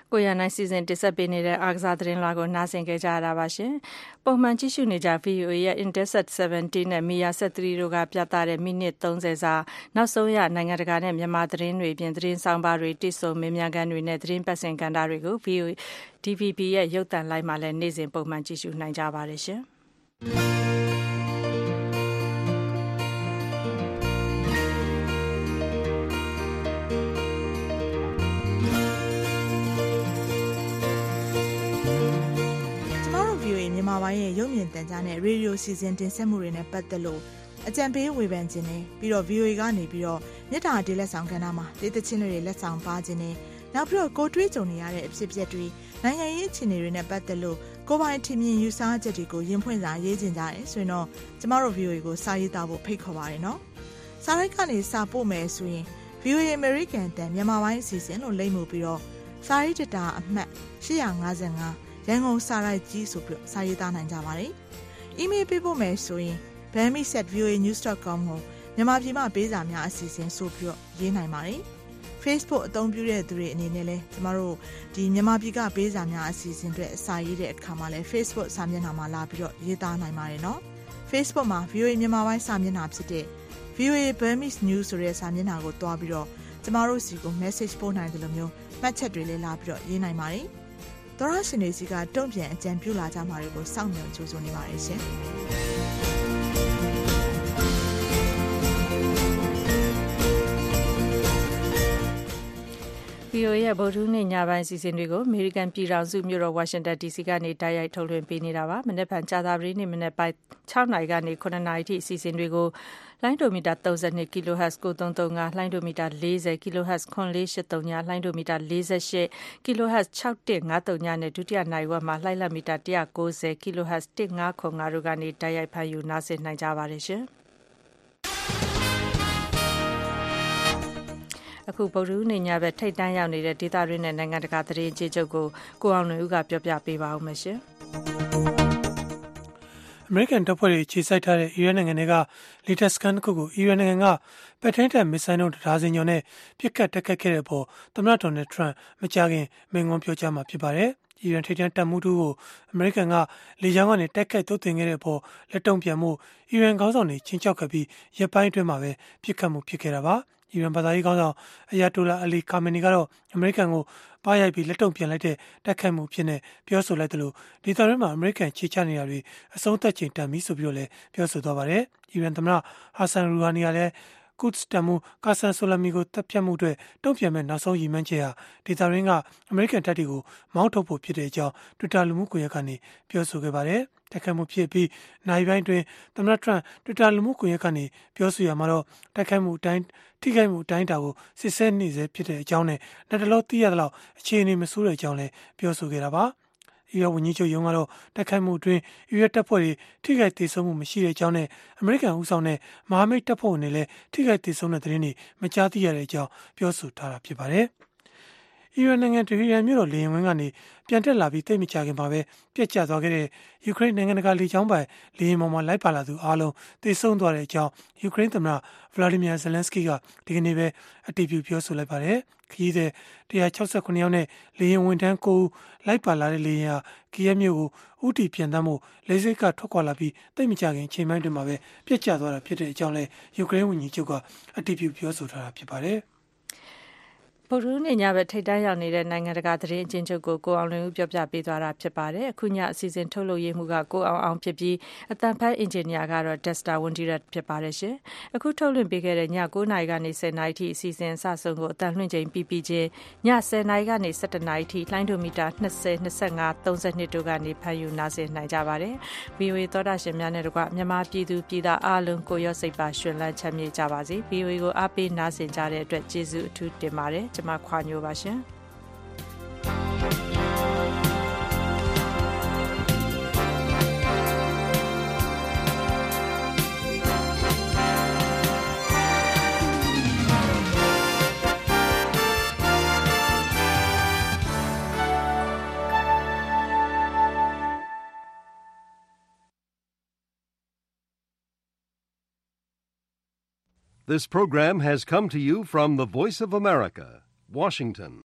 ကိုရနိုင်စီစဉ်တင်ဆက်ပေးနေတဲ့အားကစားသတင်းလွှာကိုနားဆင်ကြကြရတာပါရှင်။ပုံမှန်ကြည့်ရှုနေကြ VOA ရဲ့ Intercept 70နဲ့ Mia 73တို့ကပြသတဲ့မိနစ်30စာနောက်ဆုံးရနိုင်ငံတကာနဲ့မြန်မာသတင်းတွေပြင်သတင်းဆောင်ပါတွေတိစုံမင်းများခန်းတွေနဲ့သတင်းပတ်စင်ကဏ္ဍတွေကို VOA DVB ရဲ့ရုပ်သံလိုင်းမှာလည်းနေ့စဉ်ပုံမှန်ကြည့်ရှုနိုင်ကြပါတယ်ရှင်။မြန်မာပိုင်းရဲ့ရုပ်မြင်သံကြားနဲ့ရေဒီယိုစီစဉ်တင်ဆက်မှုတွေနဲ့ပတ်သက်လို့အကြံပေးဝေဖန်ခြင်းနဲ့ပြီးတော့ VOA ကနေပြီးတော့မြစ်တာဒေးလက်ဆောင်ကဏ္ဍမှာဒေသချင်းတွေလက်ဆောင်ပါခြင်းနဲ့နောက်ပြီးတော့ကိုတွေးကြုံနေရတဲ့အဖြစ်အပျက်တွေနိုင်ငံရေးအခြေအနေတွေနဲ့ပတ်သက်လို့ကိုယ်ပိုင်ထင်မြင်ယူဆချက်တွေကိုရင်ဖွင့်စာရေးခြင်းကြတယ်ဆိုရင်တော့ကျမတို့ VOA ကိုစာရေးသားဖို့ဖိတ်ခေါ်ပါတယ်နော်။စာရိုက်ကနေစာပို့မယ်ဆိုရင် VOA American တန်မြန်မာပိုင်းအစီအစဉ်လို့လိမ့်မှုပြီးတော့စာရေးတတာအမှတ်855ရန်ကုန်စာရိုက်ကြီးဆိုပြီးစာရေးသားနိုင်ကြပါတယ်။ အီးမေးလ်ပေးဖို့မယ်ဆိုရင် bami@voanews.com ကိုမြန်မာပြည်မှာပေးစာများအစီအစဉ်ဆိုပြီးရေးနိုင်ပါတယ်။ Facebook အသုံးပြုတဲ့သူတွေအနေနဲ့လည်းကျမတို့ဒီမြန်မာပြည်ကပေးစာများအစီအစဉ်တွေအစာရေးတဲ့အခါမှာလည်း Facebook စာမျက်နှာမှာလာပြီးတော့ရေးသားနိုင်ပါတယ်နော်။ Facebook မှာ VOA မြန်မာပိုင်းစာမျက်နှာဖြစ်တဲ့ VOA Burmese News ဆိုတဲ့စာမျက်နှာကိုတွားပြီးတော့ကျမတို့စီကို message ပို့နိုင်တယ်လို့မျိုးမှတ်ချက်တွေလည်းလာပြီးတော့ရေးနိုင်ပါတယ်။သောရရှင်တွေစီကတုံ့ပြန်အကြံပြုလာကြမှာတွေကိုစောင့်မျှော်ကြိုးစားနေပါတယ်ရှင်။ VOA ရဲ့ဗုဒ္ဓဟူးနေ့ညပိုင်းစီစဉ်တွေကိုအမေရိကန်ပြည်ထောင်စုမြို့တော်ဝါရှင်တန် DC ကနေတိုက်ရိုက်ထုတ်လွှင့်ပေးနေတာပါ။မနေ့ကကြာသပတေးနေ့မနေ့ပိုင်း6နာရီကနေ9နာရီထိအစီအစဉ်တွေကိုလိုင်းဒိုမီတာ32 kHz 9335လိုင်းဒိုမီတာ40 kHz 9483လိုင်းဒိုမီတာ48 kHz 6153နဲ့ဒုတိယနိုင်ဝက်မှာလိုင်းလမီတာ190 kHz 1505တို့ကနေတိုက်ရိုက်ဖန်ယူနားဆင်နိုင်ကြပါတယ်ရှင်။အခုဗုဒ္ဓဟူးနေ့ညဘက်ထိတ်တန့်ရောက်နေတဲ့ဒေသတွင်းနဲ့နိုင်ငံတကာသတင်းကြေးချုပ်ကိုကိုအောင်လွင်ဦးကပြောပြပေးပါဦးမယ်ရှင်အမေရိကန်တပ်ဖွဲ့တွေခြေစိုက်ထားတဲ့အီရန်နိုင်ငံတွေကလေတပ်စခန်းတစ်ခုကိုအီရန်နိုင်ငံကပဲ့ထိန်းတပ်မစ်ဆိုင်းတို့တဒါဇင်ကျော်နဲ့ပစ်ခတ်တိုက်ခိုက်ခဲ့တဲ့အပေါ်သမ္မတဒေါ်နယ်ထရန့်မကြာခင်မိန့်ခွန်းပြောကြားမှာဖြစ်ပါတယ်။အီရန်ထိပ်တန်းတပ်မှူးတို့ကိုအမေရိကန်ကလေကြောင်းကနေတိုက်ခိုက်သုတ်သင်ခဲ့တဲ့အပေါ်လက်တုံ့ပြန်မှုအီရန်ခေါင်းဆောင်တွေချင်းချောက်ခဲ့ပြီးရပ်ပိုင်းအတွင်းမှာပဲပစ်ခတ်မှုဖြစ်ခဲ့တာပါ။အီရန်ဘာသာရေးခေါင်းဆောင်အယာတိုလာအလီကာမနီကတော့အမေရိကန်ကိုပါရိုက်ပြီးလက်တုံ့ပြန်လိုက်တဲ့တိုက်ခိုက်မှုဖြစ်နေပြောဆိုလိုက်တယ်လို့ဒေသတွင်းမှာအမေရိကန်ခြေချနေတာတွေအဆုံးသတ်ချိန်တန်ပြီဆိုပြီးတော့လည်းပြောဆိုသွားပါတယ်။အီရန်သမ္မတဟာဆန်ရူဟာနီကလည်းကုဒ်တမ်မူကာဆန်ဆိုလာမီကိုတပ်ဖြတ်မှုအတွက်တုံ့ပြန်မဲ့နောက်ဆုံးရည်မှန်းချက်ဟာဒေသတွင်းကအမေရိကန်တပ်တွေကိုမောင်းထုတ်ဖို့ဖြစ်တဲ့အကြောင်း Twitter လူမှုကွန်ရက်ကနေပြောဆိုခဲ့ပါတယ်။တိုက်ခိုက်မှုဖြစ်ပြီးနိုင်ပိုင်းတွင်သမ္မတထရန့် Twitter လူမှုကွန်ရက်ကနေပြောဆိုရမှာတော့တိုက်ခိုက်မှုအတိုင်းထိခိုက်မှုအတိုင်းအတာကိုစစ်ဆေးနေစေဖြစ်တဲ့အကြောင်းနဲ့လက်တလောသိရသလောက်အခြေအနေမဆိုးတဲ့အကြောင်းလည်းပြောဆိုခဲ့တာပါ။အီရတ်ဝန်ကြီးချုပ်ရုံးကတော့တိုက်ခိုက်မှုအတွင်းအီရတ်တပ်ဖွဲ့တွေထိခိုက်ဒေဆုံးမှုမရှိတဲ့အကြောင်းနဲ့အမေရိကန်ဦးဆောင်တဲ့မဟာမိတ်တပ်ဖွဲ့ဝင်တွေလည်းထိခိုက်ဒေဆုံးတဲ့သတင်းတွေမကြားသိရတဲ့အကြောင်းပြောဆိုထားတာဖြစ်ပါတယ်။အီရန်နိုင်ငံတဟီရန်မြို့တော်လေယာဉ်ဝင်းကနေပြန်တက်လာပြီးတိတ်မကြခင်မှာပဲပြက်ကျသွားခဲ့တဲ့ယူကရိန်းနိုင်ငံတကာလေကြောင်းပိုင်လေယာဉ်ပေါ်မှာလိုက်ပါလာသူအားလုံးသေဆုံးသွားတဲ့အကြောင်းယူကရိန်းသမ္မတဗလာဒီမီယာဇယ်လန်စကီကဒီကနေ့ပဲအတည်ပြုပြောဆိုလိုက်ပါတယ်။ခရီးသည်169ယောက်နဲ့လေယာဉ်ဝန်ထမ်း9ဦးလိုက်ပါလာတဲ့လေယာဉ်ဟာကီယက်မြို့ကိုဥတီပြန်တမ်းမှုလေဆိပ်ကထွက်ခွာလာပြီးတိတ်မကြခင်အချိန်ပိုင်းတွင်မှာပဲပြက်ကျသွားတာဖြစ်တဲ့အကြောင်းလည်းယူကရိန်းဝန်ကြီးချုပ်ကအတည်ပြုပြောဆိုထားတာဖြစ်ပါတယ်။ဗုဒ္ဓဟူးနေ့ညဘက်ထိပ်တန်းရောက်နေတဲ့နိုင်ငံတကာသတင်းအကျဉ်းချုပ်ကိုကိုအောင်လွင်ဦးပြောပြပေးသွားတာဖြစ်ပါတယ်။အခုညအစီအစဉ်ထုတ်လုပ်ရေးမှုကကိုအောင်ဖြစ်ပြီးအတန်ဖက်အင်ဂျင်နီယာကတော့ Dexter Wondirat ဖြစ်ပါတယ်ရှင်။အခုထုတ်လွှင့်ပေးခဲ့တဲ့ည9နာရီကနေ10နာရီထိအစီအစဉ်အစဆုံးကိုအတန်လွှင့်ချိန်ပြီးချင်းည10နာရီကနေ17နာရီထိလိုင်းဒိုမီတာ20 25 32တို့ကနေဖန်ယူနားဆင်နိုင်ကြပါတယ်။ VOA သောတာရှင်များနဲ့တကွမြန်မာပြည်သူပြည်သားအားလုံးကိုရောစိတ်ပါရှင်လန်းချမ်းမြေ့ကြပါစေ။ VOA ကိုအားပေးနားဆင်ကြတဲ့အတွက်ကျေးဇူးအထူးတင်ပါတယ်။ကျွန်မခွာညိုပါရှင်။ This program has come to you from the Voice of America, Washington.